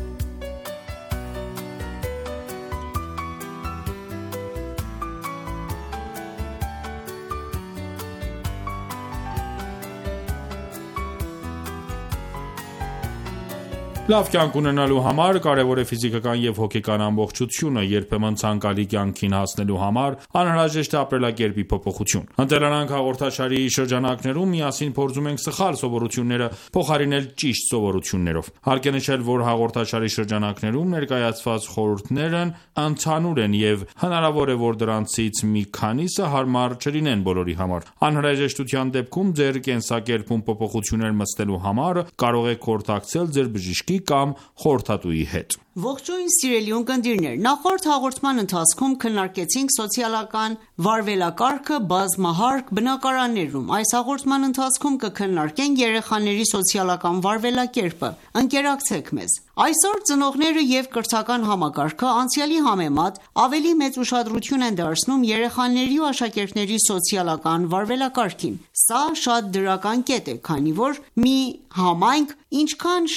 Լավ կյանք ունենալու համար կարևոր է ֆիզիկական և հոգեկան ամբողջությունը: Երբեմն ցանկալի կյանքին հասնելու համար անհրաժեշտ է ապրելակերպի փոփոխություն: «Ընտելանանք» հաղորդաշարի շրջանակներում միասին փորձում ենք սխալ սովորությունները փոխարինել ճիշտ սովորություններով: Հարկ է նշել, որ հաղորդաշարի շրջանակներում ներկայացված խորհուրդներն ընդհանուր են, և հնարավոր է, որ դրանցից մի քանիսը հարմար չլինեն բոլորի համար: Անհրաժեշտության դեպքում ձեր կենսակերպում փոփոխություններ մտցնելու համար կարող եք խորհրդակցել ձեր բժշկի կամ խորհրդատուի հետ: Ողջույն սիրելի ունկնդիրներ, նախորդ հաղորդման ընթացքում քննարկեցինք սոցիալական վարվելակարգը բազմահարկ բնակարաններում: Այս հաղորդման ընթացքում կքննարկենք երեխաների սոցիալական վարվելակերպը: Ընկերակցեք մեզ: Այսօր ծնողները և կրթական համակարգը անցյալի համեմատ ավելի մեծ ուշադրություն են դարձնում երեխաների ու աշակերտների սոցիալական վարվելակարգին: Սա շատ դրական կետ է, քանի որ մի համայնք ինչքան շատ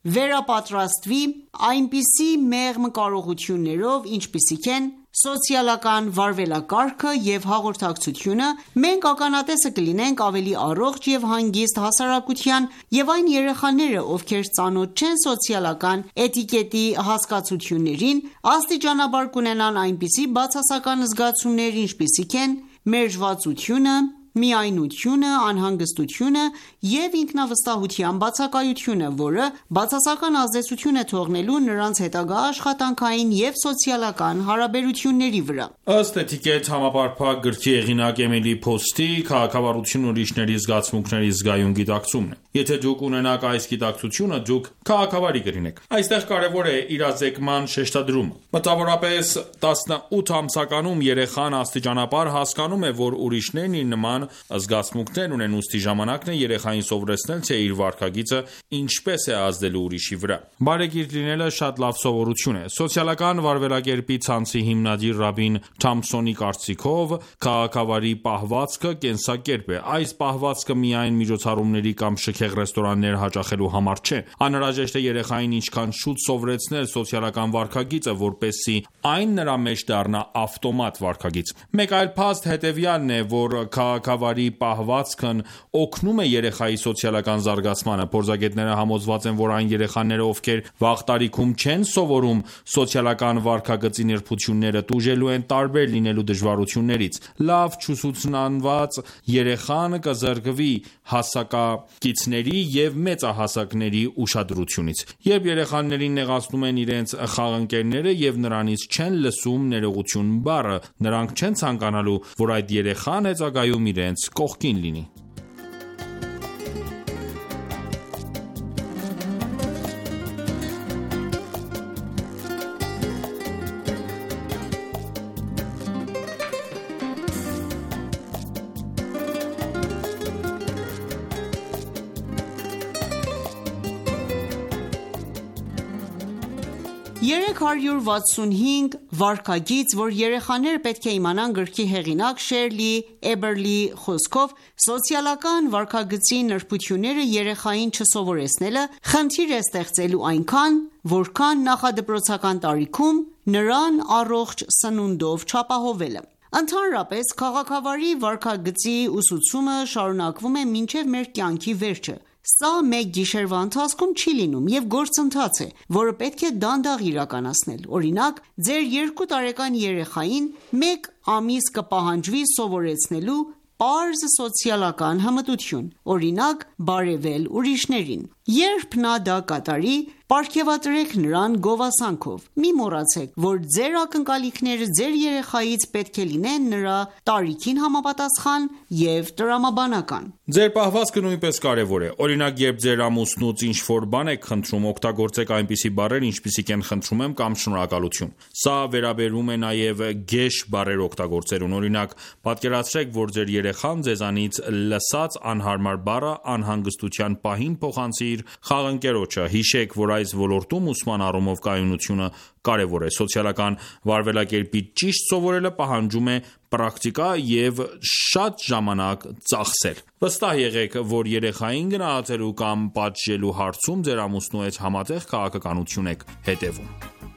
վերապատրաստվի այնպիսի մեղմ կարողություններով, ինչպիսիք են սոցիալական վարվելակարգը և հաղորդակցությունը, մենք ականատեսը կլինենք ավելի առողջ և հանգիստ հասարակության և այն երեխաները, ովքեր ծանոթ չեն սոցիալական էտիկետի հասկացություններին, աստիճանաբար կունենան այնպիսի բացասական զգացումներ, ինչպիսիք են մերժվածությունը, միայնությունը, անհանգստությունը և ինքնավստահության բացակայությունը, որը բացասական ազդեցություն է թողնելու նրանց հետագա աշխատանքային և սոցիալական հարաբերությունների վրա: Ըստ Էթիկետ համապարփակ գրքի հեղինակ Էմիլի Փոստի, քաղաքավարությունն ուրիշների զգացմունքների զգայուն գիտակցումն է: Եթե դուք ունենաք այս գիտակցությունը, դուք քաղաքավարի կլինեք: Այստեղ կարևոր է իրազեկման շեշտադրումը: Մոտավորապես տասնութ ամսականում երեխան աստիճանաբար հասկանում է, որ ուրիշներն իր նման զգացմունքներ ունեն, ուստի ժամանակն է երեխային սովորեցնել, թե իր վարքագիծը ինչպես է ազդելու ուրիշի վրա: Բարեկիրթ լինելը շատ լավ սովորություն է: Սոցիալական վարվելակերպի ցանցի հիմնադիր Ռաբին Թամփսոնի կարծիքով, քաղաքավարի պահվածքը կենսակերպ է: Այս պահվածքը միայն միջոցառումների կամ շքեղ ռեստորաններ հաճախելու համար չէ: Անհրաժեշտ է երեխային ինչքան շուտ սովորեցնել սոցիալական վարքագիծը, որպեսզի այն նրա մեջ դառնա ավտոմատ վարքագիծ: Մեկ այլ փաստ հետևյալն է, որ քաղաքավարի պահվածքն օգնում է երեխայի սոցիալական զարգացմանը: Փորձագետները համոզված են, որ այն երեխաները, ովքեր վաղ տարիքում չեն սովորում սոցիալական վարքագծի նրբությունները, տուժելու են տարբեր լինելու դժվարություններից: Լավ չուսուցանված երեխան կզրկվի հասակակիցների և մեծահասակների ուշադրությունից: Երբ երեխաներին նեղացնում են իրենց խաղընկերները և նրանից չեն լսում ներողություն բառը, նրանք չեն ցանկանալու, որ այդ երեխան հետագայում իրենց կողքին լինի: երեք հարյուր վաթսունհինգ վարքագիծ, որ երեխաները պետք է իմանան գրքի հեղինակ Շերլի Էբերլիի խոսքով, սոցիալական վարքագծի նրբությունները երեխային չսովորեցնելը խնդիր է ստեղծելու այնքան, որքան նախադպրոցական տարիքում նրան առողջ սնունդով չապահովելը: Ընդհանրապես, քաղաքավարի վարքագծի ուսուցումը շարունակվում է մինչև մեր կյանքի վերջը: Սա մեկ գիշերվա ընթացքում չի լինում և գործընթաց է, որը պետք է դանդաղ իրականացնել: Օրինակ, ձեր երկու տարեկան երեխային մեկ ամիս կպահանջվի սովորեցնելու պարզ սոցիալական հմտություն: Օրինակ, բարևել ուրիշներին: Երբ նա դա կատարի, պարգևատրեք նրան գովասանքով: Մի մոռացեք, որ ձեր ակնկալիքները ձեր երեխայից պետք է լինեն նրա տարիքին համապատասխան և տրամաբանական: Ձեր պահվածքը նույնպես կարևոր է: Օրինակ, երբ ձեր ամուսնուց ինչ-որ բան եք խնդրում, օգտագործեք այնպիսի բառեր, ինչպիսիք են խնդրում եմ կամ շնորհակալություն: Սա վերաբերում է նաև գեշ բառեր օգտագործելուն: Օրինակ, պատկերացրեք, որ ձեր երեխան ձեզանից լսած անհարմար բառը անհանգստության պահին փոխանցի իր խաղընկերոջը: Հիշեք, որ այս ոլորտում ուսման առումով կայունությունը կարևոր է: Սոցիալական վարվելակերպի ճիշտ սովորելը պահանջում է պրակտիկա և շատ ժամանակ ծախսել: Վստահ եղեք, որ երեխային գնահատելու կամ պատժելու հարցում ձեր ամուսնու հետ համատեղ քաղաքականություն եք հետևում: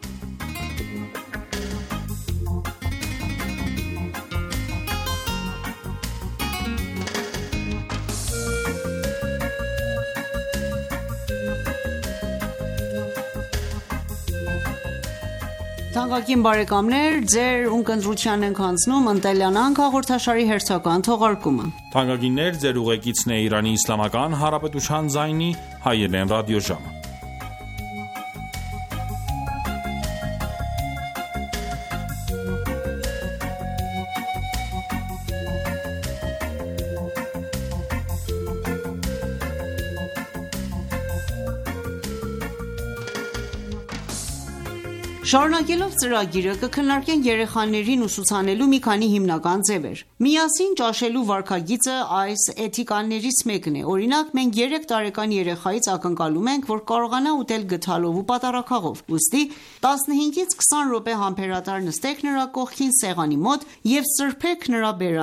Շարունակելով ծրագիրը, կքննարկենք երեխաներին ուսուցանելու մի քանի հիմնական ձևեր: Միասին ճաշելու վարքագիծը այս էթիկաներից մեկն է: Օրինակ, մենք երեք տարեկան երեխայից ակնկալում ենք, որ կարողանա ուտել գդալով ու պատառաքաղով: Ուստի տասնհինգից քսան րոպե համբերատար նստեք նրա կողքին սեղանի մոտ և սրբեք նրա բերանը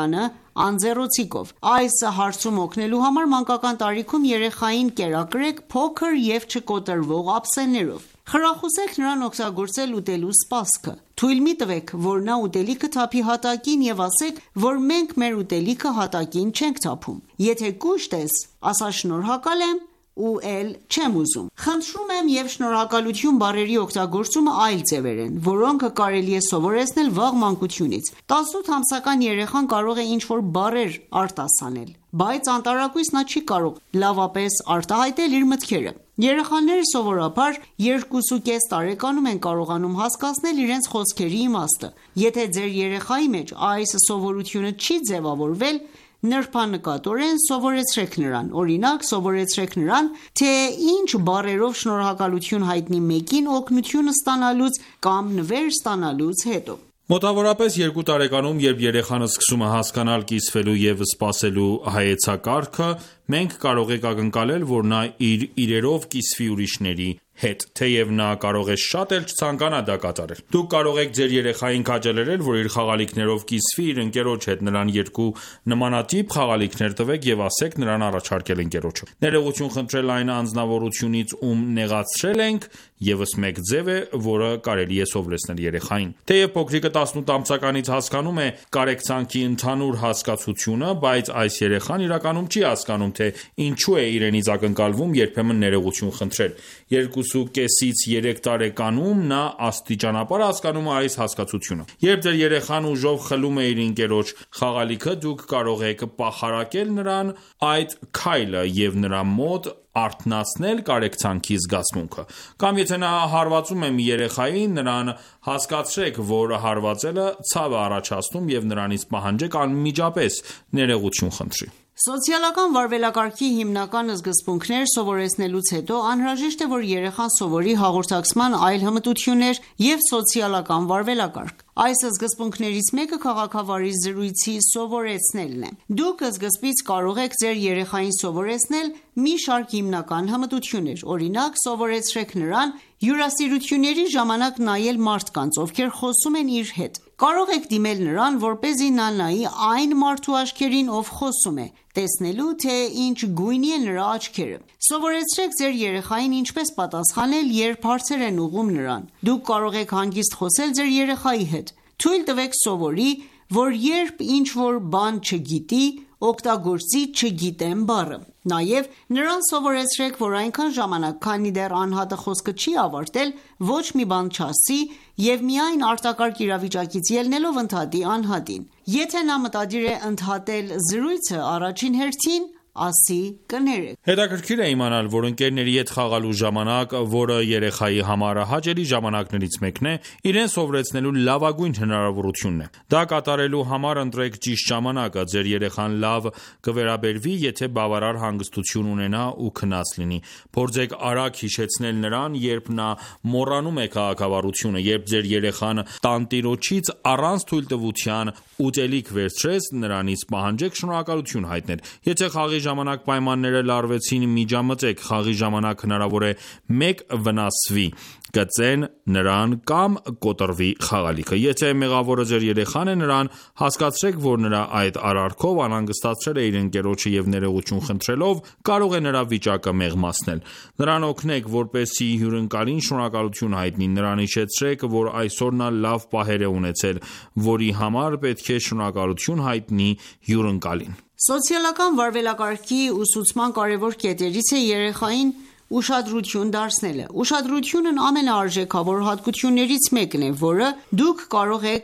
անձեռոցիկով: Այս հարցում օգնելու համար մանկական տարիքում երեխային կերակրեք փոքր և չկոտրվող ափսեներով: Խրախուսեք նրան օգտագործել ուտելու սպասքը: Թույլ մի տվեք, որ նա ուտելիքը թափի հատակին և ասեք, որ մենք մեր ուտելիքը հատակին չենք թափում: Եթե կուշտ ես, ասա շնորհակալ եմ ու էլ չեմ ուզում: Խնդրում եմ և շնորհակալություն բառերի օգտագործումը այլ ձևեր են, որոնք կարելի է սովորեցնել վաղ մանկությունից: տասնութ ամսական երեխան կարող է ինչ-որ բառեր արտասանել, բայց անտարակույս նա չի կարող լավապես արտահայտել իր մտքերը: Երեխաները սովորաբար երկուսուկես տարեկանում են կարողանում հասկացնել իրենց խոսքերի իմաստը: Եթե ձեր երեխայի մեջ այս սովորությունը չի ձևավորվել, նրբանկատորեն սովորեցրեք նրան: Օրինակ, սովորեցրեք նրան, թե ինչ բառերով շնորհակալություն հայտնի մեկին օգնություն ստանալուց կամ նվեր ստանալուց հետո: Մոտավորապես երկու տարեկանում, երբ երեխան սկսում է հասկանալ կիսվելու և սպասելու հայեցակարգը, մենք կարող ենք ակնկալել, որ նա իր իրերով կիսվի ուրիշների հետ, թեև նա կարող է շատ էլ չցանկանա դա կատարել: Դուք կարող եք ձեր երեխային քաջալերել, որ իր խաղալիքներով կիսվի իր ընկերոջ հետ: Նրան երկու նմանատիպ խաղալիքներ տվեք և ասեք նրան առաջարկել ընկերոջը: Ներողություն խնդրել այն անձնավորությունից, ում նեղացրել ենք, ևս մեկ ձև է, որը կարելի է սովորեցնել երեխային: Թեև փոքրիկը տասնութ ամսականից հասկանում է կարեկցանքի ընդհանուր հասկացությունը, բայց այս երեխան իրականում չի հասկանում, թե ինչու է իրենից ակնկալվում երբեմն ներողություն խնդրել: Երկուսուկեսից երեք տարեկանում նա աստիճանաբար հասկանում է այս հասկացությունը: Երբ ձեր երեխան ուժով խլում է իր ընկերոջ խաղալիքը, դուք կարող եք պախարակել նրան այդ քայլը և նրա մոտ արթնացնել կարեկցանքի զգացմունքը: Կամ եթե նա հարվածում է մի երեխայի, նրան հասկացրեք, որ հարվածելը ցավ է առաջացնում և նրանից պահանջեք անմիջապես ներողություն խնդրի: Սոցիալական վարվելակարգի հիմնական սկզբունքներ սովորեցնելուց հետո անհրաժեշտ է, որ երեխան սովորի հաղորդակցման այլ հմտություններ և սոցիալական վարվելակարգ: Այս սկզբունքներից մեկը քաղաքավարի զրույցի սովորեցնելն է: Դուք սկզբից կարող եք ձեր երեխային սովորեցնել մի շարք հիմնական հմտություններ: Օրինակ, սովորեցրեք նրան հյուրասիրությունների ժամանակ նայել մարդկանց, ովքեր խոսում են իր հետ: Կարող եք դիմել նրան, որպեսզի նա նայի այն մարդու աչքերին, ով խոսում է, տեսնելու, թե ինչ գույնի են նրա աչքերը: Սովորեցրեք ձեր երեխային ինչպես պատասխանել, երբ հարցեր են ուղղում նրան: Դուք կարող եք հանգիստ խոսել ձեր երեխայի հետ: Թույլ տվեք սովորի, որ երբ ինչ-որ բան չգիտի, օգտագործի «չգիտեմ» բառը: Նաև նրան սովորեցրեք, որ այնքան ժամանակ, քանի դեռ անհատը խոսքը չի ավարտել, ոչ մի բան չասի և միայն արտակարգ իրավիճակից ելնելով ընդհատի անհատին: Եթե նա մտադիր է ընդհատել զրույցը, առաջին հերթին ասի կներեք: Հետաքրքիր է իմանալ, որ ընկերների հետ խաղալու ժամանակ, որը երեխայի համար հաճելի ժամանակներից մեկն է, իրեն սովորեցնելու լավագույն հնարավորությունն է: Դա կատարելու համար ընտրեք ճիշտ ժամանակը: Ձեր երեխան լավ կվերաբերվի, եթե բավարար հանգստություն ունենա ու քնած լինի: Փորձեք արագ հիշեցնել նրան, երբ նա մոռանում է քաղաքավարությունը: Երբ ձեր երեխան տանտիրոջից առանց թույլտվության ուտելիք վերցրեց, նրանից պահանջեք շնորհակալություն հայտնել: Եթե խաղի ժամանակ պայմանները լարվեցին, միջամտեք: Խաղի ժամանակ հնարավոր է մեկ վնասվի, կծեն նրան կամ կոտրվի խաղալիքը: Եթե մեղավորը ձեր երեխան է, նրան հասկացրեք, որ նրա այդ արարքով անհանգստացրել է իր ընկերոջը և ներողություն խնդրելով, կարող է նրա վիճակը մեղմացնել: Նրան օգնեք, որպեսզի հյուրընկալին շնորհակալություն հայտնի: Նրան հիշեցրեք, որ այսօր նա լավ պահեր է ունեցել, որի համար պետք է շնորհակալություն հայտնի հյուրընկալին: Սոցիալական վարվելակարգի ուսուցման կարևոր կետերից է երեխային ուշադրություն դարձնելը: Ուշադրությունն ամենաարժեքավոր հատկություններից մեկն է, որը դուք կարող եք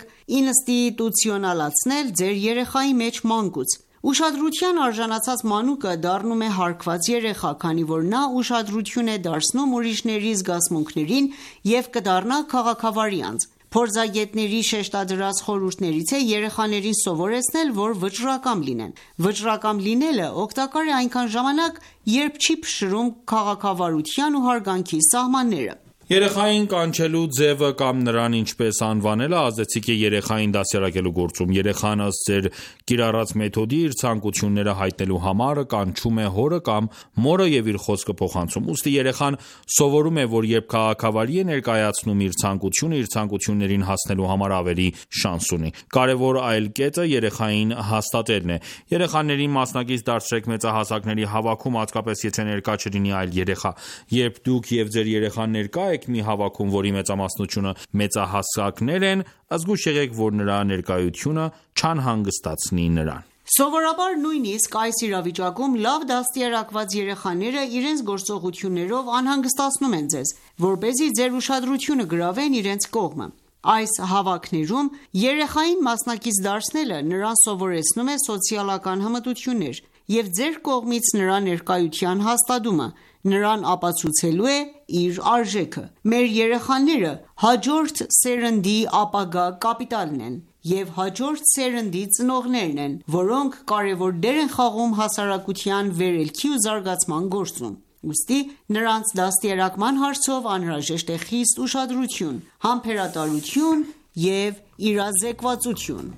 ինստիտուցիոնալացնել ձեր երեխայի մեջ մանկուց: Ուշադրության արժանացած մանուկը դառնում է հարգված երեխա, քանի որ նա ուշադրություն է դարձնում ուրիշների զգացմունքներին և կդառնա քաղաքավարի անձ: Փորձագետների շեշտադրած խորհուրդներից է երեխաներին սովորեցնել, որ վճռակամ լինեն: Վճռակամ լինելը օգտակար է այնքան ժամանակ, երբ չի փշրում քաղաքավարության ու հարգանքի սահմանները: Երեխային կանչելու ձևը կամ նրան ինչպես անվանելը ազդեցիկ է երեխային դաստիարակելու գործում։ Երեխան ըստ ձեր կիրառած մեթոդի իր ցանկությունները հայտնելու համար կանչում է հորը կամ մորը և իր խոսքը փոխանցում։ Ուստի երեխան սովորում է, որ երբ քաղաքավարի է ներկայացնում իր ցանկությունը, իր ցանկություններին հասնելու համար ավելի շանս ունի։ Կարևոր այլ կետը երեխային հաստատելն է։ Երեխաներին մասնակից դարձրեք մեծահասակների հավաքում, հատկապես եթե ներկա չլինի այլ երեխա։ Երբ դուք և ձեր երեխան ներկա եք մի հավաքում, որի մեծամասնությունը մեծահասակներ են, զգույշ եղեք, որ նրա ներկայությունը չանհանգստացնի նրան։ Սովորաբար նույնիսկ այս իրավիճակում լավ դաստիարակված երեխաները իրենց գործողություններով անհանգստացնում են ձեզ, որպեսզի ձեր ուշադրությունը գրավեն իրենց կողմը։ Այս հավաքներում երեխային մասնակից դարձնելը նրան սովորեցնում է սոցիալական հմտություններ և ձեր կողմից նրա ներկայության հաստատումը նրան ապացուցելու է իր արժեքը։ Մեր երեխաները հաջորդ սերնդի ապագա կապիտալն են և հաջորդ սերնդի ծնողներն են, որոնք կարևոր դեր են խաղում հասարակության վերելքի ու զարգացման գործում։ Ուստի նրանց դաստիարակման հարցով անհրաժեշտ է խիստ ուշադրություն, համբերատարություն և իրազեկվածություն։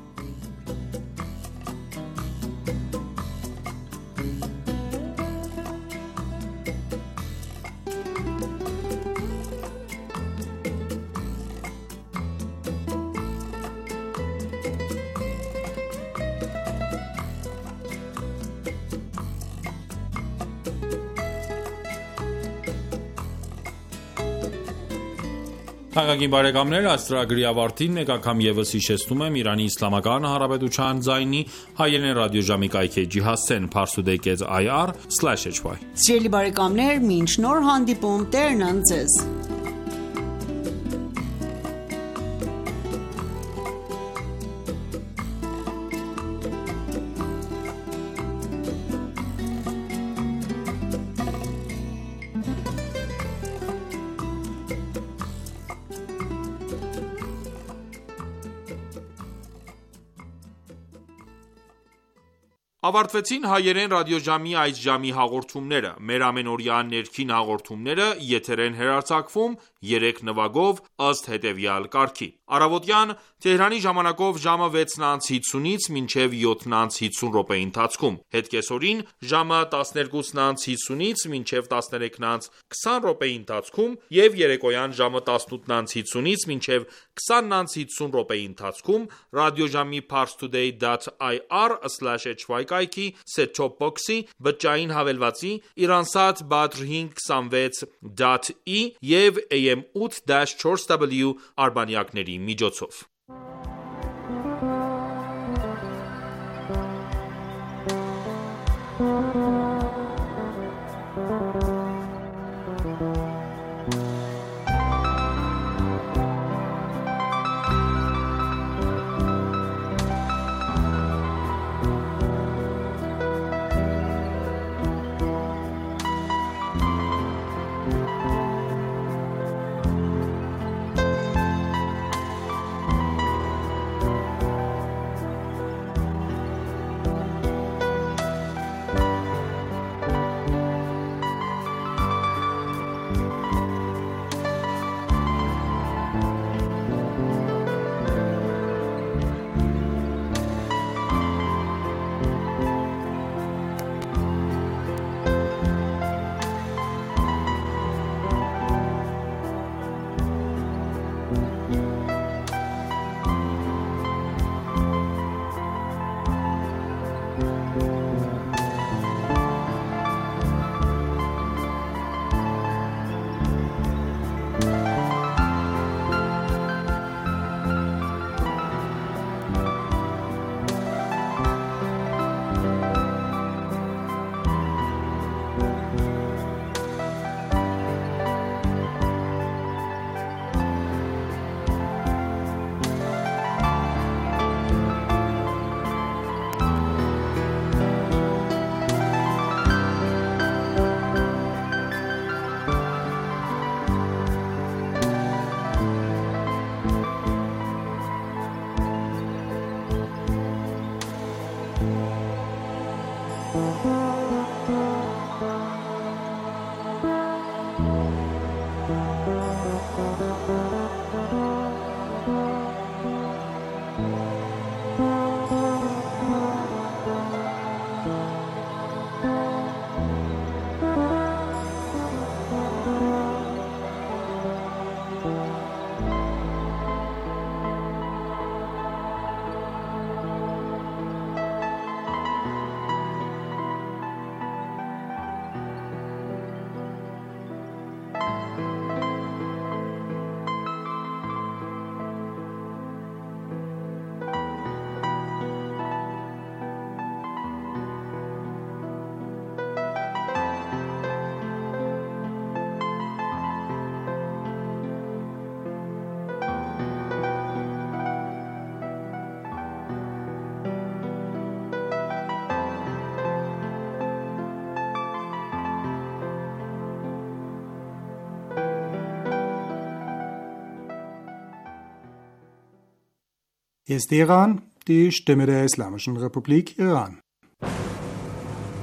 Թանկագին բարեկամներ, այս ծրագրի ավարտին մեկ անգամ ևս հիշեցնում եմ Իրանի Իսլամական Հանրապետության ձայնի հայերեն ռադիոժամի կայքէջի հասցեն parstoday dot i r slash h y։ Սիրելի բարեկամներ, մինչ նոր հանդիպում, Տերն ընդ ձեզ։ Ավարտվեցին հայերեն ռադիոժամի այս ժամի հաղորդումները։ Մեր ամենօրյա ներքին հաղորդումները եթեր են հեռարձակվում երեք նվագով ըստ հետևյալ կարգի։ Առավոտյան Թեհրանի ժամանակով ժամը վեցն անց հիսունից մինչև յոթն անց հիսուն րոպեի ընթացքում, հետկեսօրին ժամը տասներկուսն անց հիսունից մինչև տասներեքն անց քսան րոպեի ընթացքում և երեկոյան ժամը տասնութն անց հիսունից մինչև քսանն անց հիսուն րոպեի ընթացքում ռադիոժամի parstoday dot i r slash h y կայքի set-top box-ի, բջջային հավելվածի, Iransat Badr հինգ քսանվեց dot i և A M eight dash four W արբանյակների միջոցով։ Hier ist Iran, die Stimme der Islamischen Republik Iran.